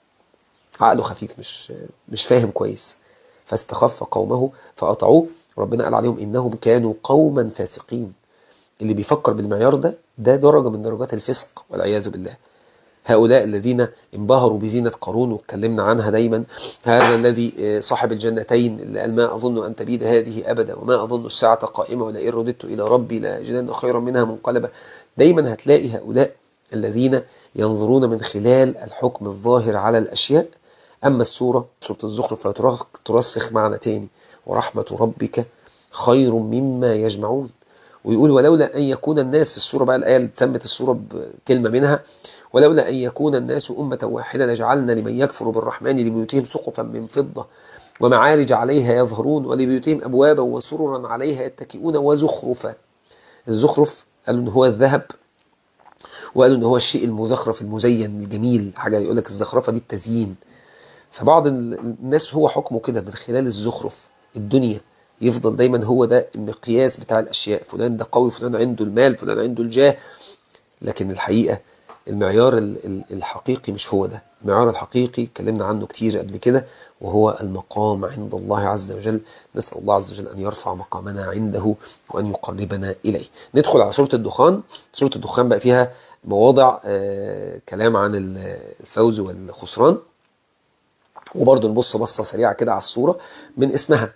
عقله خفيف، مش فاهم كويس. فاستخف قومه فأطعوه. ربنا قال عليهم إنهم كانوا قوما فاسقين. اللي بيفكر بالمعيار ده درجة من درجات الفسق والعياذ بالله. هؤلاء الذين انبهروا بزينة قارون واتكلمنا عنها دايما، هذا الذي صاحب الجنتين اللي قال ما أظن أن تبيد هذه أبدا وما أظن الساعة قائمة ولئن رددت إلى ربي لأجدن خيرا منها منقلبا. دايما هتلاقي هؤلاء الذين ينظرون من خلال الحكم الظاهر على الأشياء. أما سورة الزخرف فترسخ معنى تاني، ورحمة ربك خير مما يجمعون. ويقول ولولا أن يكون الناس، في السورة بقى الآية اللي تسمت السورة بكلمة منها، ولولا أن يكون الناس أمة واحدة لجعلنا لمن يكفر بالرحمن لبيوتهم سقفا من فضة ومعارج عليها يظهرون ولبيوتهم أبوابا وسررا عليها يتكئون وزخرفا. الزخرف قالوا إن هو الذهب، وقالوا إن هو الشيء المزخرف المزين الجميل، حاجة يقول لك الزخرفة دي التزيين. فبعض الناس هو حكمه كده من خلال الزخرف الدنيا، يفضل دايما هو ده المقياس بتاع الأشياء. فلان ده قوي، فلان عنده المال، فلان عنده الجاه. لكن الحقيقة المعيار الحقيقي مش هو ده. المعيار الحقيقي اتكلمنا عنه كتير قبل كده، وهو المقام عند الله عز وجل. نسأل الله عز وجل أن يرفع مقامنا عنده وأن يقربنا إليه. ندخل على سورة الدخان. سورة الدخان بقى فيها مواضع كلام عن الفوز والخسران. وبرضه نبص بصة سريعة كده على الصورة من اسمها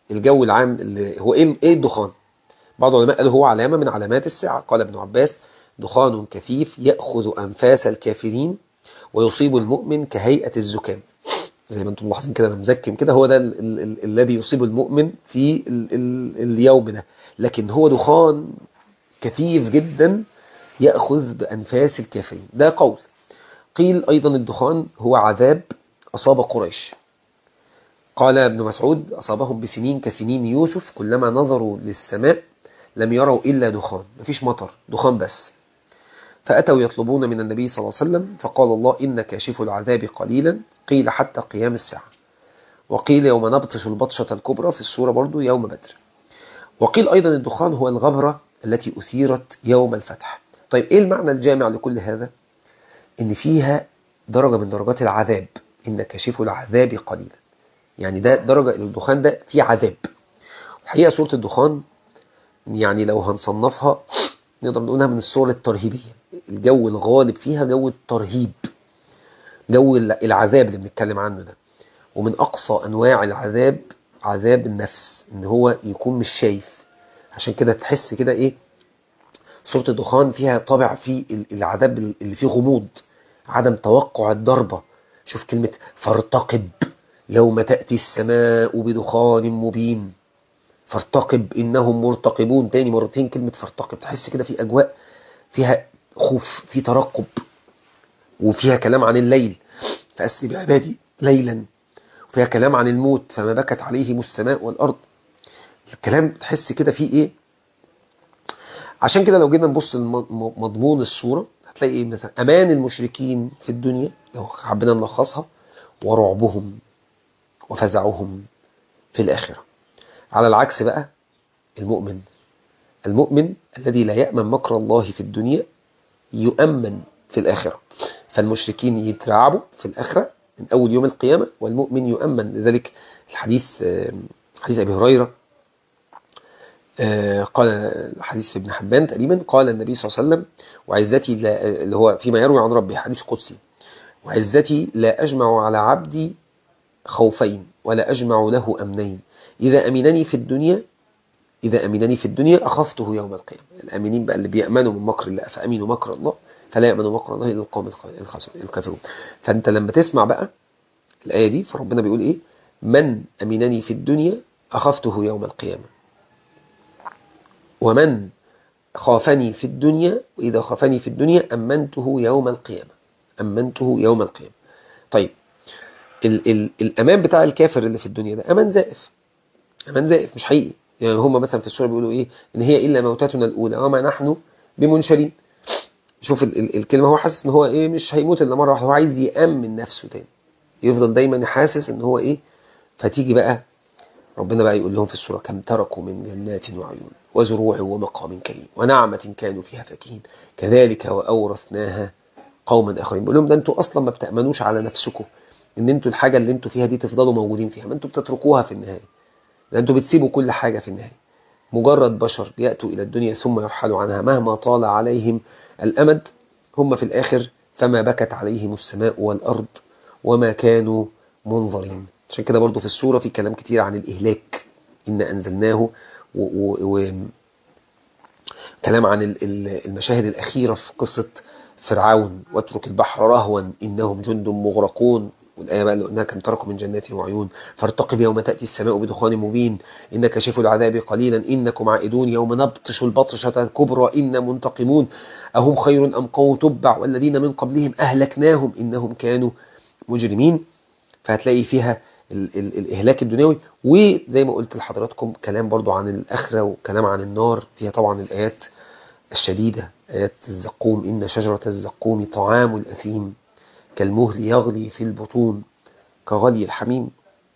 الجو العام اللي هو ايه الدخان. بعض العلماء قالوا هو علامة من علامات الساعة. قال ابن عباس: دخان كثيف يأخذ أنفاس الكافرين ويصيب المؤمن كهيئة الزكام. زي ما انتم ملاحظين كده، انا مزكم كده، هو ده الذي يصيب المؤمن في اليوم ده. لكن هو دخان كثيف جدا يأخذ بأنفاس الكافرين، ده قول. قيل أيضا الدخان هو عذاب أصاب قريش. قال ابن مسعود: أصابهم بسنين كسنين يوسف، كلما نظروا للسماء لم يروا إلا دخان، مفيش مطر، دخان بس. فأتوا يطلبون من النبي صلى الله عليه وسلم، فقال الله: إن كاشف العذاب قليلا، قيل حتى قيام الساعة، وقيل يوم نبطش البطشة الكبرى في السورة برضو يوم بدر. وقيل أيضا الدخان هو الغبرة التي أثيرت يوم الفتح. طيب إيه المعنى الجامع لكل هذا؟ إن فيها درجة من درجات العذاب، إن كاشف العذاب قليلا، يعني ده درجة الدخان ده فيه عذاب. الحقيقة سورة الدخان يعني لو هنصنفها نقدر نقولها من الصور الترهيبية. الجو الغالب فيها جو الترهيب، جو العذاب اللي بنتكلم عنه ده. ومن أقصى أنواع العذاب عذاب النفس، إن هو يكون مش شايف. عشان كده تحس كده إيه، سورة الدخان فيها طابع في العذاب اللي فيه غموض، عدم توقع الضربة. شوف كلمة فارتقب يوم تأتي السماء بدخان مبين، فارتقب إنهم مرتقبون، تاني مرتين كلمة فارتقب. تحس كده في أجواء فيها خوف، في ترقب، وفيها كلام عن الليل، فأسر بعبادي ليلا، وفيها كلام عن الموت، فما بكت عليهم السماء والأرض. الكلام تحس كده فيه إيه. عشان كده لو جينا نبص لمضمون السورة هتلاقي إيه مثلا: أمان المشركين في الدنيا لو حبينا نلخصها، ورعبهم وفزعهم في الآخرة. على العكس بقى المؤمن الذي لا يأمن مكر الله في الدنيا يؤمن في الآخرة. فالمشركين يترعبوا في الآخرة من أول يوم القيامة، والمؤمن يؤمن. لذلك الحديث حديث أبي هريرة قال، حديث ابن حبان تقريبا، قال النبي صلى الله عليه وسلم: وعزتي اللي هو فيما يروي عن ربي، حديث قدسي: وعزتي لا أجمع على عبدي خوفين ولا أجمع له أمنين، إذا أمنني في الدنيا أخفته يوم القيامة. الأمنين بقى اللي بيأمنوا من مكر الله، فأمنوا مكر الله فلا يأمنوا مكر الله إلا القوم الكافرون. فأنت لما تسمع بقى الآية دي، فربنا بيقول إيه: من أمنني في الدنيا أخفته يوم القيامة، ومن خافني في الدنيا، وإذا خافني في الدنيا أمنته يوم القيامة. طيب الأمان بتاع الكافر اللي في الدنيا ده أمان زائف مش حقيقي. يعني هم مثلا في السورة بيقولوا إيه: إن هي إلا موتتنا الأولى وما نحن بمنشرين. شوف الكلمة، هو حاسس إن هو إيه، مش هيموت إلا مرة واحدة، هو عايز يأمن نفسه تاني، يفضل دايما حاسس إن هو إيه. فتيجي بقى ربنا بقى يقول لهم في السورة: كم تركوا من جنات وعيون وزروع ومقام كريم ونعمة كانوا فيها فاكهين كذلك وأورثناها قوما آخرين. بيقول لهم: ده انتوا أصلا ما بتأمنوش على نفسكم إن انتوا الحاجة اللي انتوا فيها دي تفضلوا موجودين فيها، ما انتوا بتتركوها في النهاية، ده انتوا بتسيبوا كل حاجة في النهاية. مجرد بشر بيأتوا إلى الدنيا ثم يرحلوا عنها مهما طال عليهم الأمد، هم في الآخر فما بكت عليهم السماء والأرض وما كانوا منظرين. عشان كده برضو في السورة في كلام كتير عن الإهلاك، إن أنزلناه، وكلام عن المشاهد الأخيرة في قصة فرعون: واترك البحر رهوا إنهم جند مغرقون. والآية بقى اللي قلناها: كم تركوا من جنات وعيون فارتقب يوم تأتي السماء بدخان مبين إن كاشف العذاب قليلا إنكم عائدون يوم نبطش البطشة الكبرى إن منتقمون أهم خير أم قوم تبع والذين من قبلهم أهلكناهم إنهم كانوا مجرمين. فهتلاقي فيها الإهلاك الدنيوي، وزي ما قلت لحضراتكم كلام برضو عن الآخرة وكلام عن النار. فيها طبعا الآيات الشديدة، آيات الزقوم: إن شجرة الزقوم طعام الأثيم كالمهل يغلي في البطون كغلي الحميم.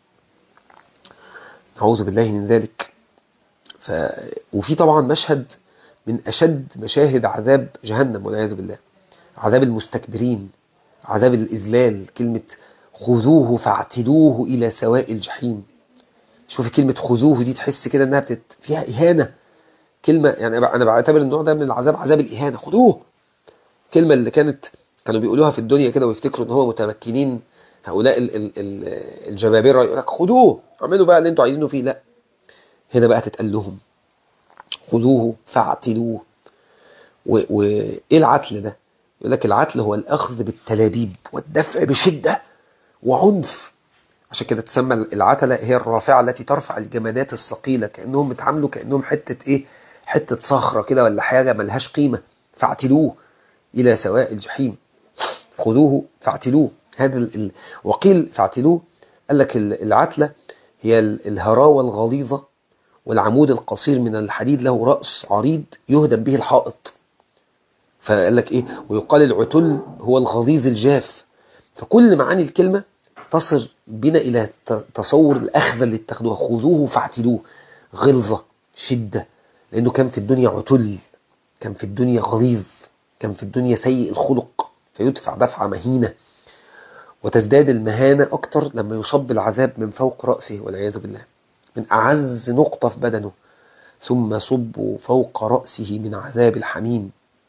نعوذ بالله من ذلك. وفي طبعا مشهد من أشد مشاهد عذاب جهنم والعياذ بالله: عذاب المستكبرين، عذاب الإذلال. كلمة خذوه فاعتلوه إلى سواء الجحيم. شوف كلمة خذوه دي، تحس كده إنها فيها إهانة. كلمة يعني أنا بعتبر النوع ده من العذاب عذاب الإهانة. خذوه، كلمة اللي كانوا بيقولوها في الدنيا كده ويفتكروا إن هو متمكنين. هؤلاء الجبابرة يقول لك: خذوه اعملوا بقى اللي انتوا عايزينه فيه. لا، هنا بقى تتقال لهم خذوه فاعتلوه. وإيه العتل ده؟ يقول لك العتل هو الأخذ بالتلابيب والدفع بشدة وعنف. عشان كده تسمى العتلة هي الرافعة التي ترفع الجمادات الثقيلة، كأنهم بيتعاملوا كأنهم حتة إيه، حتة صخرة كده ولا حاجة ملهاش قيمة. فاعتلوه إلى سواء الجحيم. خذوه فاعتلوه. وقيل فاعتلوه، قال لك العتلة هي الهراوة الغليظة والعمود القصير من الحديد له رأس عريض يهدم به الحائط. فقال لك إيه، ويقال العتل هو الغليظ الجاف. فكل معاني الكلمة تصل بنا إلى تصور الأخذة اللي اتخذوها. خذوه فاعتلوه، غلظة، شدة، لأنه كان في الدنيا عتل، كان في الدنيا غليظ، كان في الدنيا سيء الخلق، فيدفع دفعة مهينة. وتزداد المهانة أكتر لما يصب العذاب من فوق رأسه والعياذ بالله، من أعز نقطة في بدنه، ثم صبوا فوق رأسه من عذاب الحميم.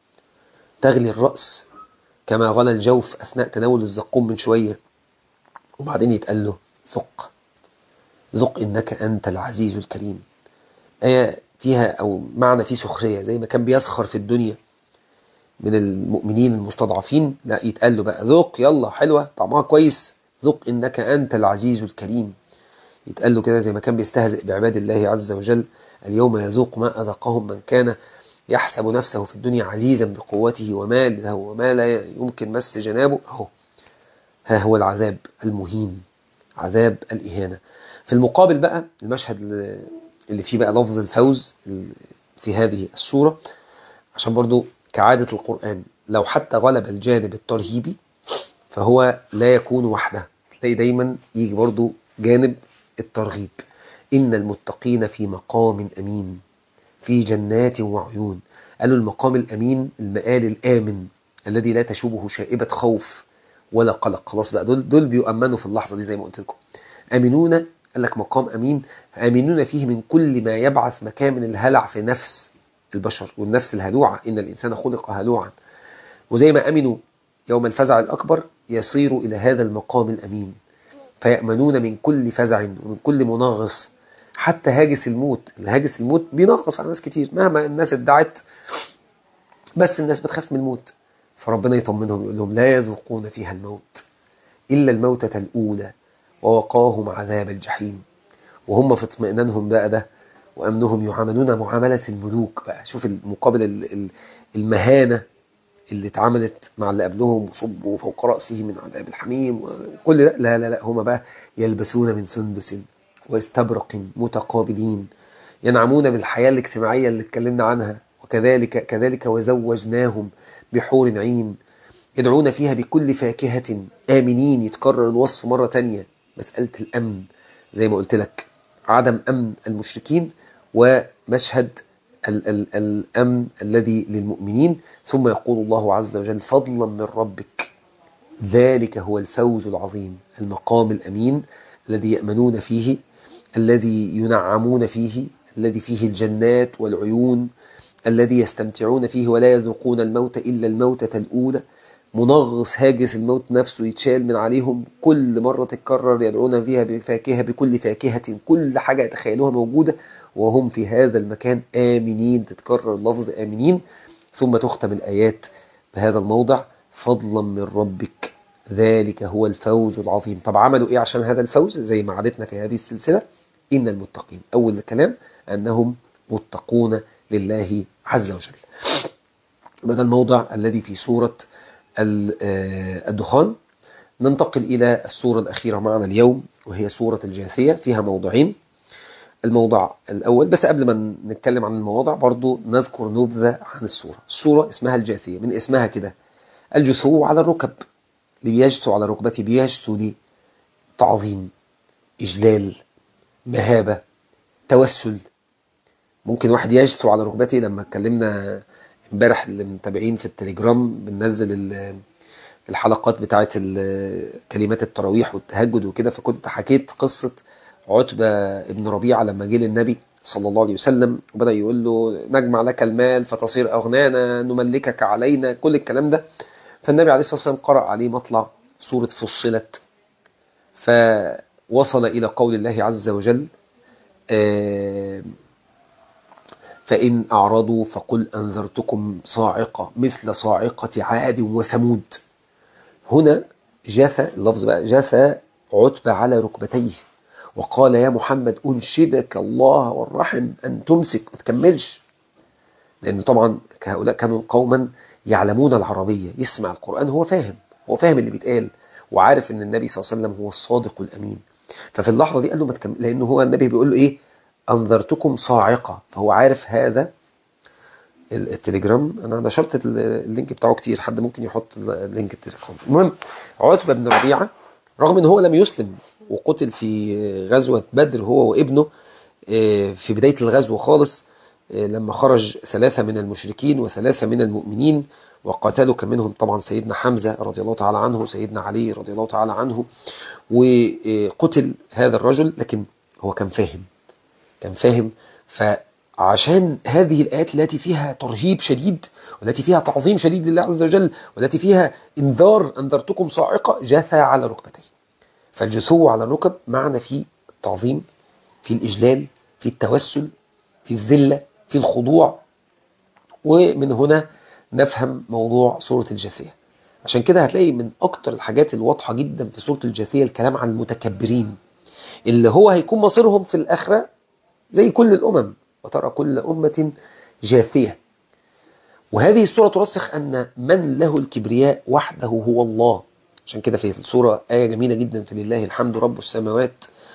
تغلي الرأس كما غلى الجوف أثناء تناول الزقوم من شوية، وبعدين يتقال له ذق، ذق إنك أنت العزيز الكريم. آية فيها أو معنى فيه سخرية، زي ما كان بيسخر في الدنيا من المؤمنين المستضعفين، لا يتقال له بقى ذق، يلا حلوة طعمها كويس، ذق إنك أنت العزيز الكريم. يتقال له كده زي ما كان بيستهزئ بعباد الله عز وجل، اليوم يذوق ما أذقهم من كان يحسب نفسه في الدنيا عزيزا بقوته وماله وما لا يمكن مس جنابه، أهو ها هو العذاب المهين، عذاب الإهانة. في المقابل بقى المشهد اللي فيه بقى لفظ الفوز في هذه السورة، عشان برضو كعادة القرآن لو حتى غلب الجانب الترهيبي فهو لا يكون وحده، تلاقي دايما يجي برضو جانب الترغيب. إن المتقين في مقام أمين في جنات وعيون. قالوا المقام الأمين المآل الآمن الذي لا تشوبه شائبة خوف ولا قلق. خلاص بقى دول بيؤمنوا في اللحظة دي زي ما قلت لكم. آمنون، قال لك مقام أمين، آمنون فيه من كل ما يبعث مكان من الهلع في نفس البشر والنفس الهلوعة، إن الإنسان خلق هلوعا. وزي ما أمنوا يوم الفزع الأكبر يصيروا إلى هذا المقام الأمين، فيأمنون من كل فزع ومن كل منغص، حتى هاجس الموت. الهاجس الموت بينغص على ناس كتير مهما الناس ادعت، بس الناس بتخاف من الموت. فربنا يطمنهم يقول لهم لا يذوقون فيها الموت إلا الموتة الأولى ووقاهم عذاب الجحيم. وهم في اطمئنانهم بقى ده وأمنهم يعاملون معاملة الملوك. بقى شوف المقابل المهانة اللي اتعاملت مع اللي قبلهم، وصبوا فوق رأسه من عذاب الحميم وكل ده. لا لا لا، هم بقى يلبسون من سندس واستبرق متقابلين، ينعمون بالحياة الاجتماعية اللي اتكلمنا عنها. وكذلك وزوجناهم بحور عين يدعون فيها بكل فاكهة آمنين. يتكرر الوصف مرة تانية، مسألة الأمن زي ما قلت لك، عدم أمن المشركين ومشهد الأمن الذي للمؤمنين. ثم يقول الله عز وجل فضلا من ربك، ذلك هو الفوز العظيم. المقام الأمين الذي يأمنون فيه، الذي ينعمون فيه، الذي فيه الجنات والعيون، الذي يستمتعون فيه ولا يذوقون الموت إلا الموتة الأولى. منغص هاجس الموت نفسه يتشال من عليهم، كل مرة تتكرر يدعون فيها بفاكهة، بكل فاكهة، كل حاجة يتخيلوها موجودة، وهم في هذا المكان آمنين. تتكرر لفظ آمنين، ثم تختم الآيات بهذا الموضع فضلا من ربك ذلك هو الفوز العظيم. طب عملوا إيه عشان هذا الفوز؟ زي ما عادتنا في هذه السلسلة، إن المتقين، أول الكلام أنهم متقون لله عز وجل. هذا الموضع الذي في سورة الدخان. ننتقل إلى السورة الأخيرة معنا اليوم وهي سورة الجاثية. فيها موضوعين. الموضع الأول، بس قبل ما نتكلم عن المواضع برضو نذكر نبذة عن السورة. السورة اسمها الجاثية، من اسمها كده الجثو على الركب، اللي بيجثو على ركبتي بيجثو دي تعظيم، إجلال، مهابة، توسل. ممكن واحد يجثو على ركبتي. لما اتكلمنا امبارح اللي متابعين في التليجرام بننزل الحلقات بتاعت كلمات التراويح والتهجد وكده، فكنت حكيت قصة عتبة ابن ربيعة لما جه للنبي صلى الله عليه وسلم وبدأ يقول له نجمع لك المال فتصير أغنانا نملكك علينا، كل الكلام ده. فالنبي عليه الصلاة والسلام قرأ عليه مطلع سورة فصلت، فوصل إلى قول الله عز وجل فإن أعرضوا فقل أنذرتكم صاعقة مثل صاعقة عاد وثمود. هنا جثى اللفظ بقى، جثى عتبة على ركبتيه وقال يا محمد أنشدك الله والرحم أن تمسك ما تكملش، لأن طبعا هؤلاء كانوا قوما يعلمون العربية، يسمع القرآن هو فاهم، هو فاهم اللي بيتقال وعارف ان النبي صلى الله عليه وسلم هو الصادق الأمين. ففي اللحظة دي قال له ما تكمل، لأنه هو النبي بيقول له إيه؟ أنذرتكم صاعقة، فهو عارف هذا. التليجرام أنا نشرت اللينك بتاعه كتير، حد ممكن يحط اللينك التليجرام. المهم عتبة بن ربيعة رغم ان هو لم يسلم وقتل في غزوة بدر هو وابنه في بداية الغزو خالص، لما خرج 3 من المشركين و3 من المؤمنين وقاتلوا، كان منهم طبعا سيدنا حمزة رضي الله تعالى عنه، سيدنا علي رضي الله تعالى عنه، وقتل هذا الرجل. لكن هو كان فاهم. فعشان هذه الآيات التي فيها ترهيب شديد والتي فيها تعظيم شديد لله عز وجل والتي فيها انذار أنذرتكم صاعقة، جثى على ركبتيه. فالجثو على الركب معنى في التعظيم، في الإجلال، في التوسل، في الذلة، في الخضوع. ومن هنا نفهم موضوع سورة الجاثية. عشان كده هتلاقي من أكتر الحاجات الواضحة جدا في سورة الجاثية الكلام عن المتكبرين اللي هو هيكون مصيرهم في الآخرة زي كل الأمم، وترى كل أمة جاثية. وهذه السورة ترسخ أن من له الكبرياء وحده هو الله. عشان كده في السورة آية جميلة جدا في لله الحمد رب السماوات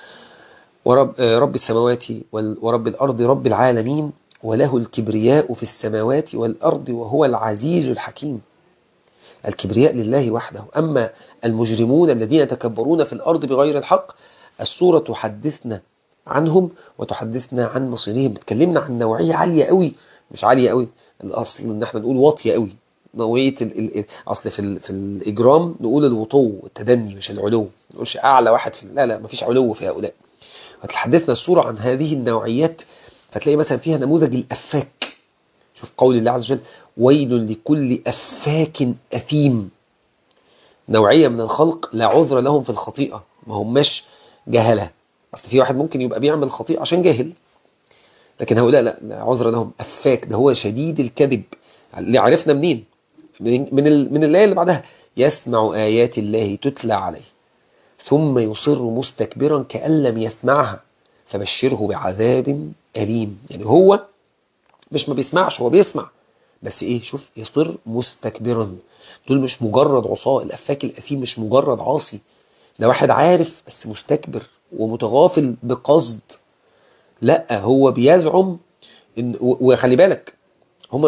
رب السماوات ورب الأرض رب العالمين وله الكبرياء في السماوات والأرض وهو العزيز الحكيم. الكبرياء لله وحده. أما المجرمون الذين يتكبرون في الأرض بغير الحق، السورة تحدثنا عنهم وتحدثنا عن مصيرهم. بتكلمنا عن نوعية عالية قوي، مش عالية قوي، الأصل إن احنا نقول واطية قوي، نوعية أصل في الإجرام نقول الوطو والتدني مش العلو، ما نقولش أعلى واحد لا مفيش علو في هؤلاء. هتحدثنا السورة عن هذه النوعيات، فتلاقي مثلا فيها نموذج الأفاك. شوف قول الله عز وجل ويل لكل أفاك أثيم. نوعية من الخلق لا عذر لهم في الخطيئة، ما هماش جهلة. أصل في واحد ممكن يبقى بيعمل خطيئة عشان جاهل، لكن هؤلاء لا عذر لهم. أفاك ده هو شديد الكذب. اللي عرفنا منين؟ من الآية اللي بعدها يسمع آيات الله تتلى عليه ثم يصر مستكبرا كأن لم يسمعها فبشره بعذاب أليم. يعني هو مش ما بيسمعش، هو بيسمع بس ايه، شوف يصر مستكبرا. دول مش مجرد عصاة، الأفاك الأثيم مش مجرد عاصي، ده واحد عارف بس مستكبر ومتغافل بقصد. لا هو بيزعم وخلي بالك هما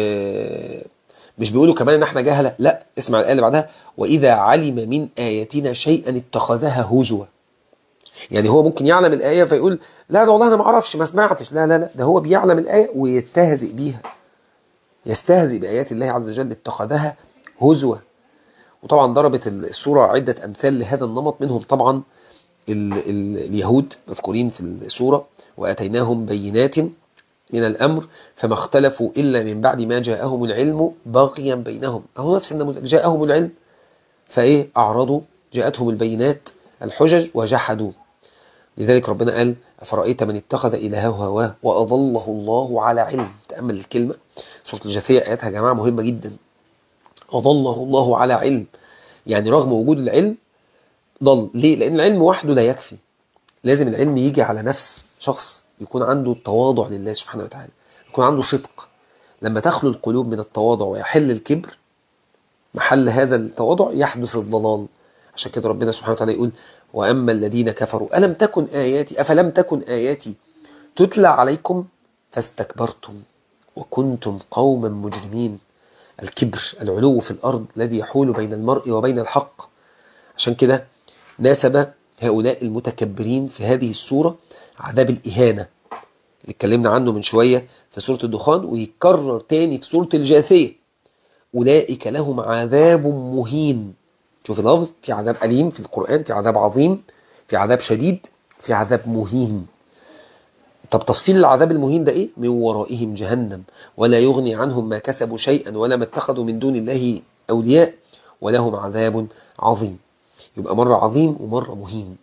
مش بيقولوا كمان ان احنا جهلة، لا اسمع الآية اللي بعدها وإذا علم من آياتنا شيئا اتخذها هزوا. يعني هو ممكن يعلم الآية فيقول لا ده والله أنا ما أعرفش ما سمعتش، لا ده هو بيعلم الآية ويستهزئ بيها، يستهزئ بآيات الله عز وجل، اتخذها هزوا. وطبعا ضربت السورة عدة أمثال لهذا النمط، منهم طبعا اليهود مذكورين في السورة وأتيناهم بينات من الأمر فما اختلفوا إلا من بعد ما جاءهم العلم بغيا بينهم. أهو نفس النموذج، جاءهم العلم فإيه أعرضوا، جاءتهم البينات الحجج وجحدوا. لذلك ربنا قال أفرأيت من اتخذ إلهه هواه وأضله الله على علم. تأمل الكلمة، سورة الجاثية آياتها يا جماعة مهمة جدا. أضله الله على علم، يعني رغم وجود العلم ضل. ليه؟ لأن العلم وحده لا يكفي، لازم العلم يجي على نفس شخص يكون عنده التواضع لله سبحانه وتعالى، يكون عنده صدق. لما تخلو القلوب من التواضع ويحل الكبر، محل هذا التواضع يحدث الضلال. عشان كده ربنا سبحانه وتعالى يقول وأما الذين كفروا أفلم تكن آياتي تتلى عليكم فاستكبرتم وكنتم قوما مجرمين. الكبر، العلو في الأرض الذي يحول بين المرء وبين الحق. عشان كده ناسب هؤلاء المتكبرين في هذه السورة عذاب الإهانة اللي اتكلمنا عنه من شوية في سورة الدخان، ويكرر تاني في سورة الجاثية أولئك لهم عذاب مهين. شوف اللفظ، في عذاب أليم في القرآن، في عذاب عظيم، في عذاب شديد، في عذاب مهين. طب تفصيل العذاب المهين ده إيه؟ من ورائهم جهنم ولا يغني عنهم ما كسبوا شيئا ولا ما اتخذوا من دون الله أولياء ولهم عذاب عظيم. يبقى مرة عظيم ومرة مهين.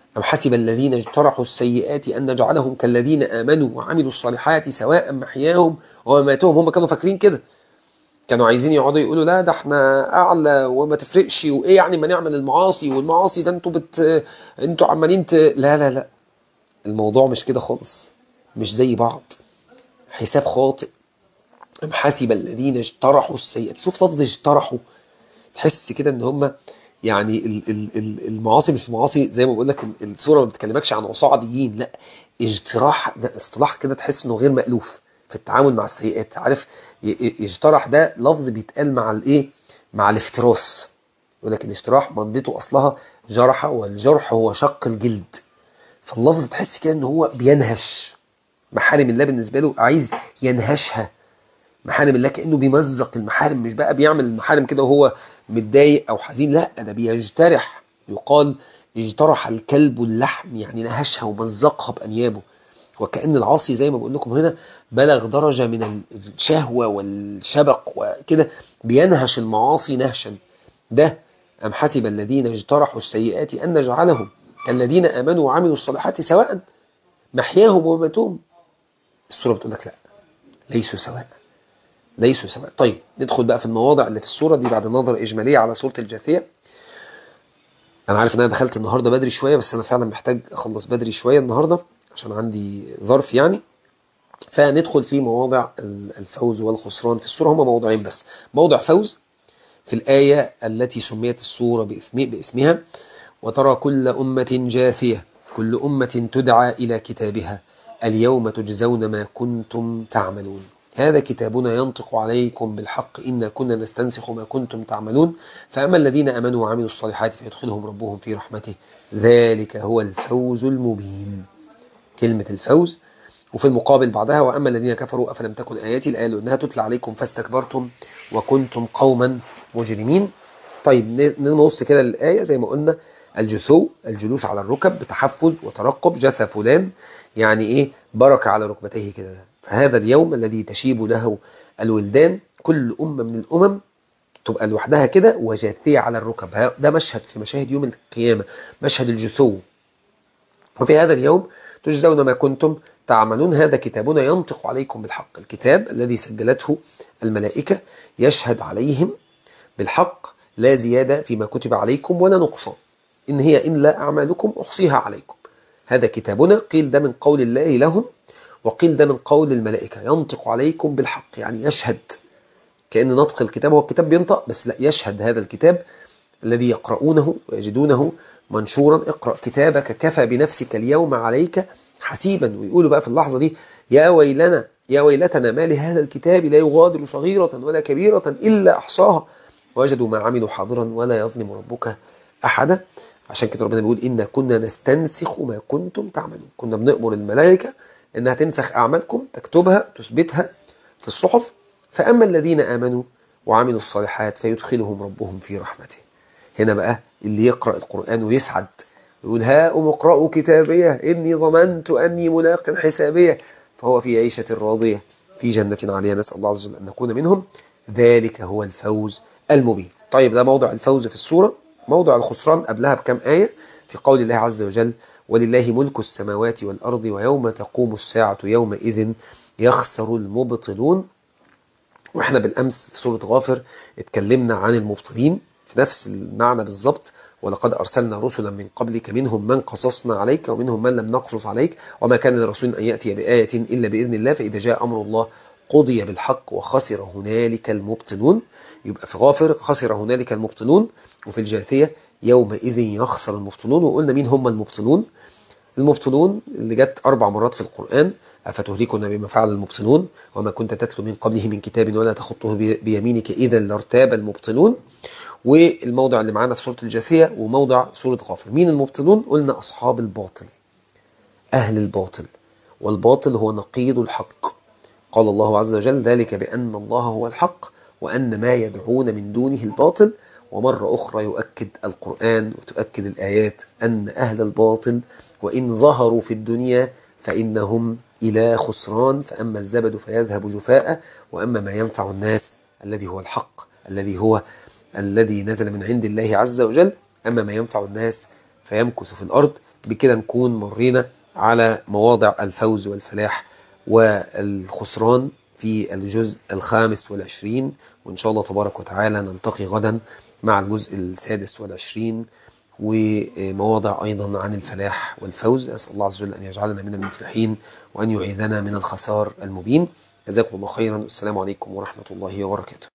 أم حسب الذين اجترحوا السيئات أن نجعلهم كالذين آمنوا وعملوا الصالحات سواء محياهم ومماتهم. هم كانوا فاكرين كده، كانوا عايزين يقعدوا يقولوا لا ده احنا أعلى وما تفرقش، وإيه يعني ما نعمل المعاصي، والمعاصي ده انتوا عمالين لا لا لا، الموضوع مش كده خالص، مش زي بعض، حساب خاطئ. أم حسب الذين اجترحوا السيئات، شوف لفظ اجترحوا، تحس كده ان هم يعني المعاصي مش معاصي زي ما بقول لك، السوره ما بتكلمكش عن عصاة لا، اجتراح ده اصطلاح كده تحس انه غير مألوف في التعامل مع السيئات. عارف اجترح ده لفظ بيتقال مع الايه، مع الافتراس. يقول لك الاجتراح مادته اصلها جرح، والجرح هو شق الجلد. فاللفظ تحس كده ان هو بينهش محارم الله، بالنسبه له عايز ينهشها. محارم الله كأنه بيمزق المحارم، مش بقى بيعمل المحارم كده وهو متضايق أو حزين، لا ده بيجترح. يقال اجترح الكلب اللحم، يعني نهشها ومزقها بأنيابه. وكأن العاصي زي ما بقول لكم هنا بلغ درجة من الشهوة والشبق وكده، بينهش المعاصي نهشا. ده أم حسب الذين اجترحوا السيئات أن نجعلهم كالذين آمنوا وعملوا الصالحات سواء محياهم ومماتهم. السورة بتقول لك لا، ليسوا سواء، ليسوا سواء. طيب ندخل بقى في المواضع اللي في السورة دي بعد نظرة إجمالية على سورة الجاثية. أنا عارف إن أنا دخلت النهاردة بدري شوية، بس أنا فعلا محتاج أخلص بدري شوية النهاردة عشان عندي ظرف يعني. فندخل في مواضع الفوز والخسران في السورة. هما موضوعين بس. موضع فوز في الآية التي سميت السورة باسمها: وترى كل أمة جاثية، كل أمة تدعى إلى كتابها اليوم تجزون ما كنتم تعملون، هذا كتابنا ينطق عليكم بالحق إنا كنا نستنسخ ما كنتم تعملون، فأما الذين آمنوا وعملوا الصالحات فيدخلهم ربهم في رحمته ذلك هو الفوز المبين. كلمة الفوز. وفي المقابل بعدها: وأما الذين كفروا أفلم تكن آياتي، الآية لأنها تتلى عليكم فاستكبرتم وكنتم قوما مجرمين. طيب نبص كده للآية زي ما قلنا: الجثو الجلوس على الركب بتحفز وترقب، جثى فلان يعني إيه، برك على ركبتيه كده. فهذا اليوم الذي تشيب له الولدان، كل أمة من الأمم تبقى لوحدها كده وجاثية على الركب. ده مشهد في مشاهد يوم القيامة، مشهد الجثو. وفي هذا اليوم تجزون ما كنتم تعملون، هذا كتابنا ينطق عليكم بالحق. الكتاب الذي سجلته الملائكة يشهد عليهم بالحق، لا زيادة فيما كتب عليكم ولا نقصان، إن هي إلا أعمالكم أحصيها عليكم. هذا كتابنا. قيل ده من قول الله لهم، وقيل ده من قول الملائكة. ينطق عليكم بالحق يعني يشهد، كأن نطق الكتاب هو الكتاب بينطق، بس لا، يشهد هذا الكتاب الذي يقرؤونه ويجدونه منشورا: اقرأ كتابك كفى بنفسك اليوم عليك حسيبا. ويقولوا بقى في اللحظة دي: يا ويلنا يا ويلتنا ما لهذا الكتاب لا يغادر صغيرة ولا كبيرة إلا أحصاها وجدوا ما عملوا حاضرا ولا يظلم ربك أحدا. عشان كده ربنا بيقول: إنا كنا نستنسخ ما كنتم تعملون. كنا بنأمر الملائكة إنها تنسخ أعمالكم، تكتبها تثبتها في الصحف. فأما الذين آمنوا وعملوا الصالحات فيدخلهم ربهم في رحمته. هنا بقى اللي يقرأ القرآن ويسعد يقول: هاؤم اقرأوا كتابيه إني ظننت أني ملاق حسابيه فهو في عيشة راضية في جنة عالية. نسأل الله عز وجل أن نكون منهم. ذلك هو الفوز المبين. طيب ده موضع الفوز في السورة. موضع الخسران قبلها بكم آية في قول الله عز وجل: ولله ملك السماوات والأرض ويوم تقوم الساعة يومئذ يخسر المبطلون. واحنا بالأمس في سورة غافر اتكلمنا عن المبطلين في نفس المعنى بالظبط: ولقد أرسلنا رسلا من قبلك منهم من قصصنا عليك ومنهم من لم نقصص عليك وما كان لرسول أن يأتي بآية إلا بإذن الله فإذا جاء أمر الله قضي بالحق وخسر هنالك المبطلون. يبقى في غافر خسر هنالك المبطلون، وفي الجاثية يومئذ يخسر المبطلون. وقلنا مين هم المبطلون. المبطلون اللي جت 4 مرات في القرآن: أفتهلكنا بما فعل المبطلون وما كنت تتلو من قبله من كتاب ولا تخطه بيمينك إذا لارتاب المبطلون. والموضع اللي معانا في سورة الجاثية وموضع سورة غافر. مين المبطلون؟ قلنا أصحاب الباطل، أهل الباطل، والباطل هو نقيض الحق. قال الله عز وجل: ذلك بأن الله هو الحق وأن ما يدعون من دونه الباطل. ومرة أخرى يؤكد القرآن وتؤكد الآيات أن أهل الباطل وإن ظهروا في الدنيا فإنهم إلى خسران، فأما الزبد فيذهب جفاء وأما ما ينفع الناس الذي هو الحق الذي نزل من عند الله عز وجل، أما ما ينفع الناس فيمكث في الأرض. بكده نكون مرينا على مواضع الفوز والفلاح والخسران في الجزء 25. وإن شاء الله تبارك وتعالى نلتقي غدا مع الجزء 26 ومواضع أيضا عن الفلاح والفوز. أسأل الله عز وجل أن يجعلنا من المفلحين وأن يعيذنا من الخسار المبين. جزاكم الله خيرا. السلام عليكم ورحمة الله وبركاته.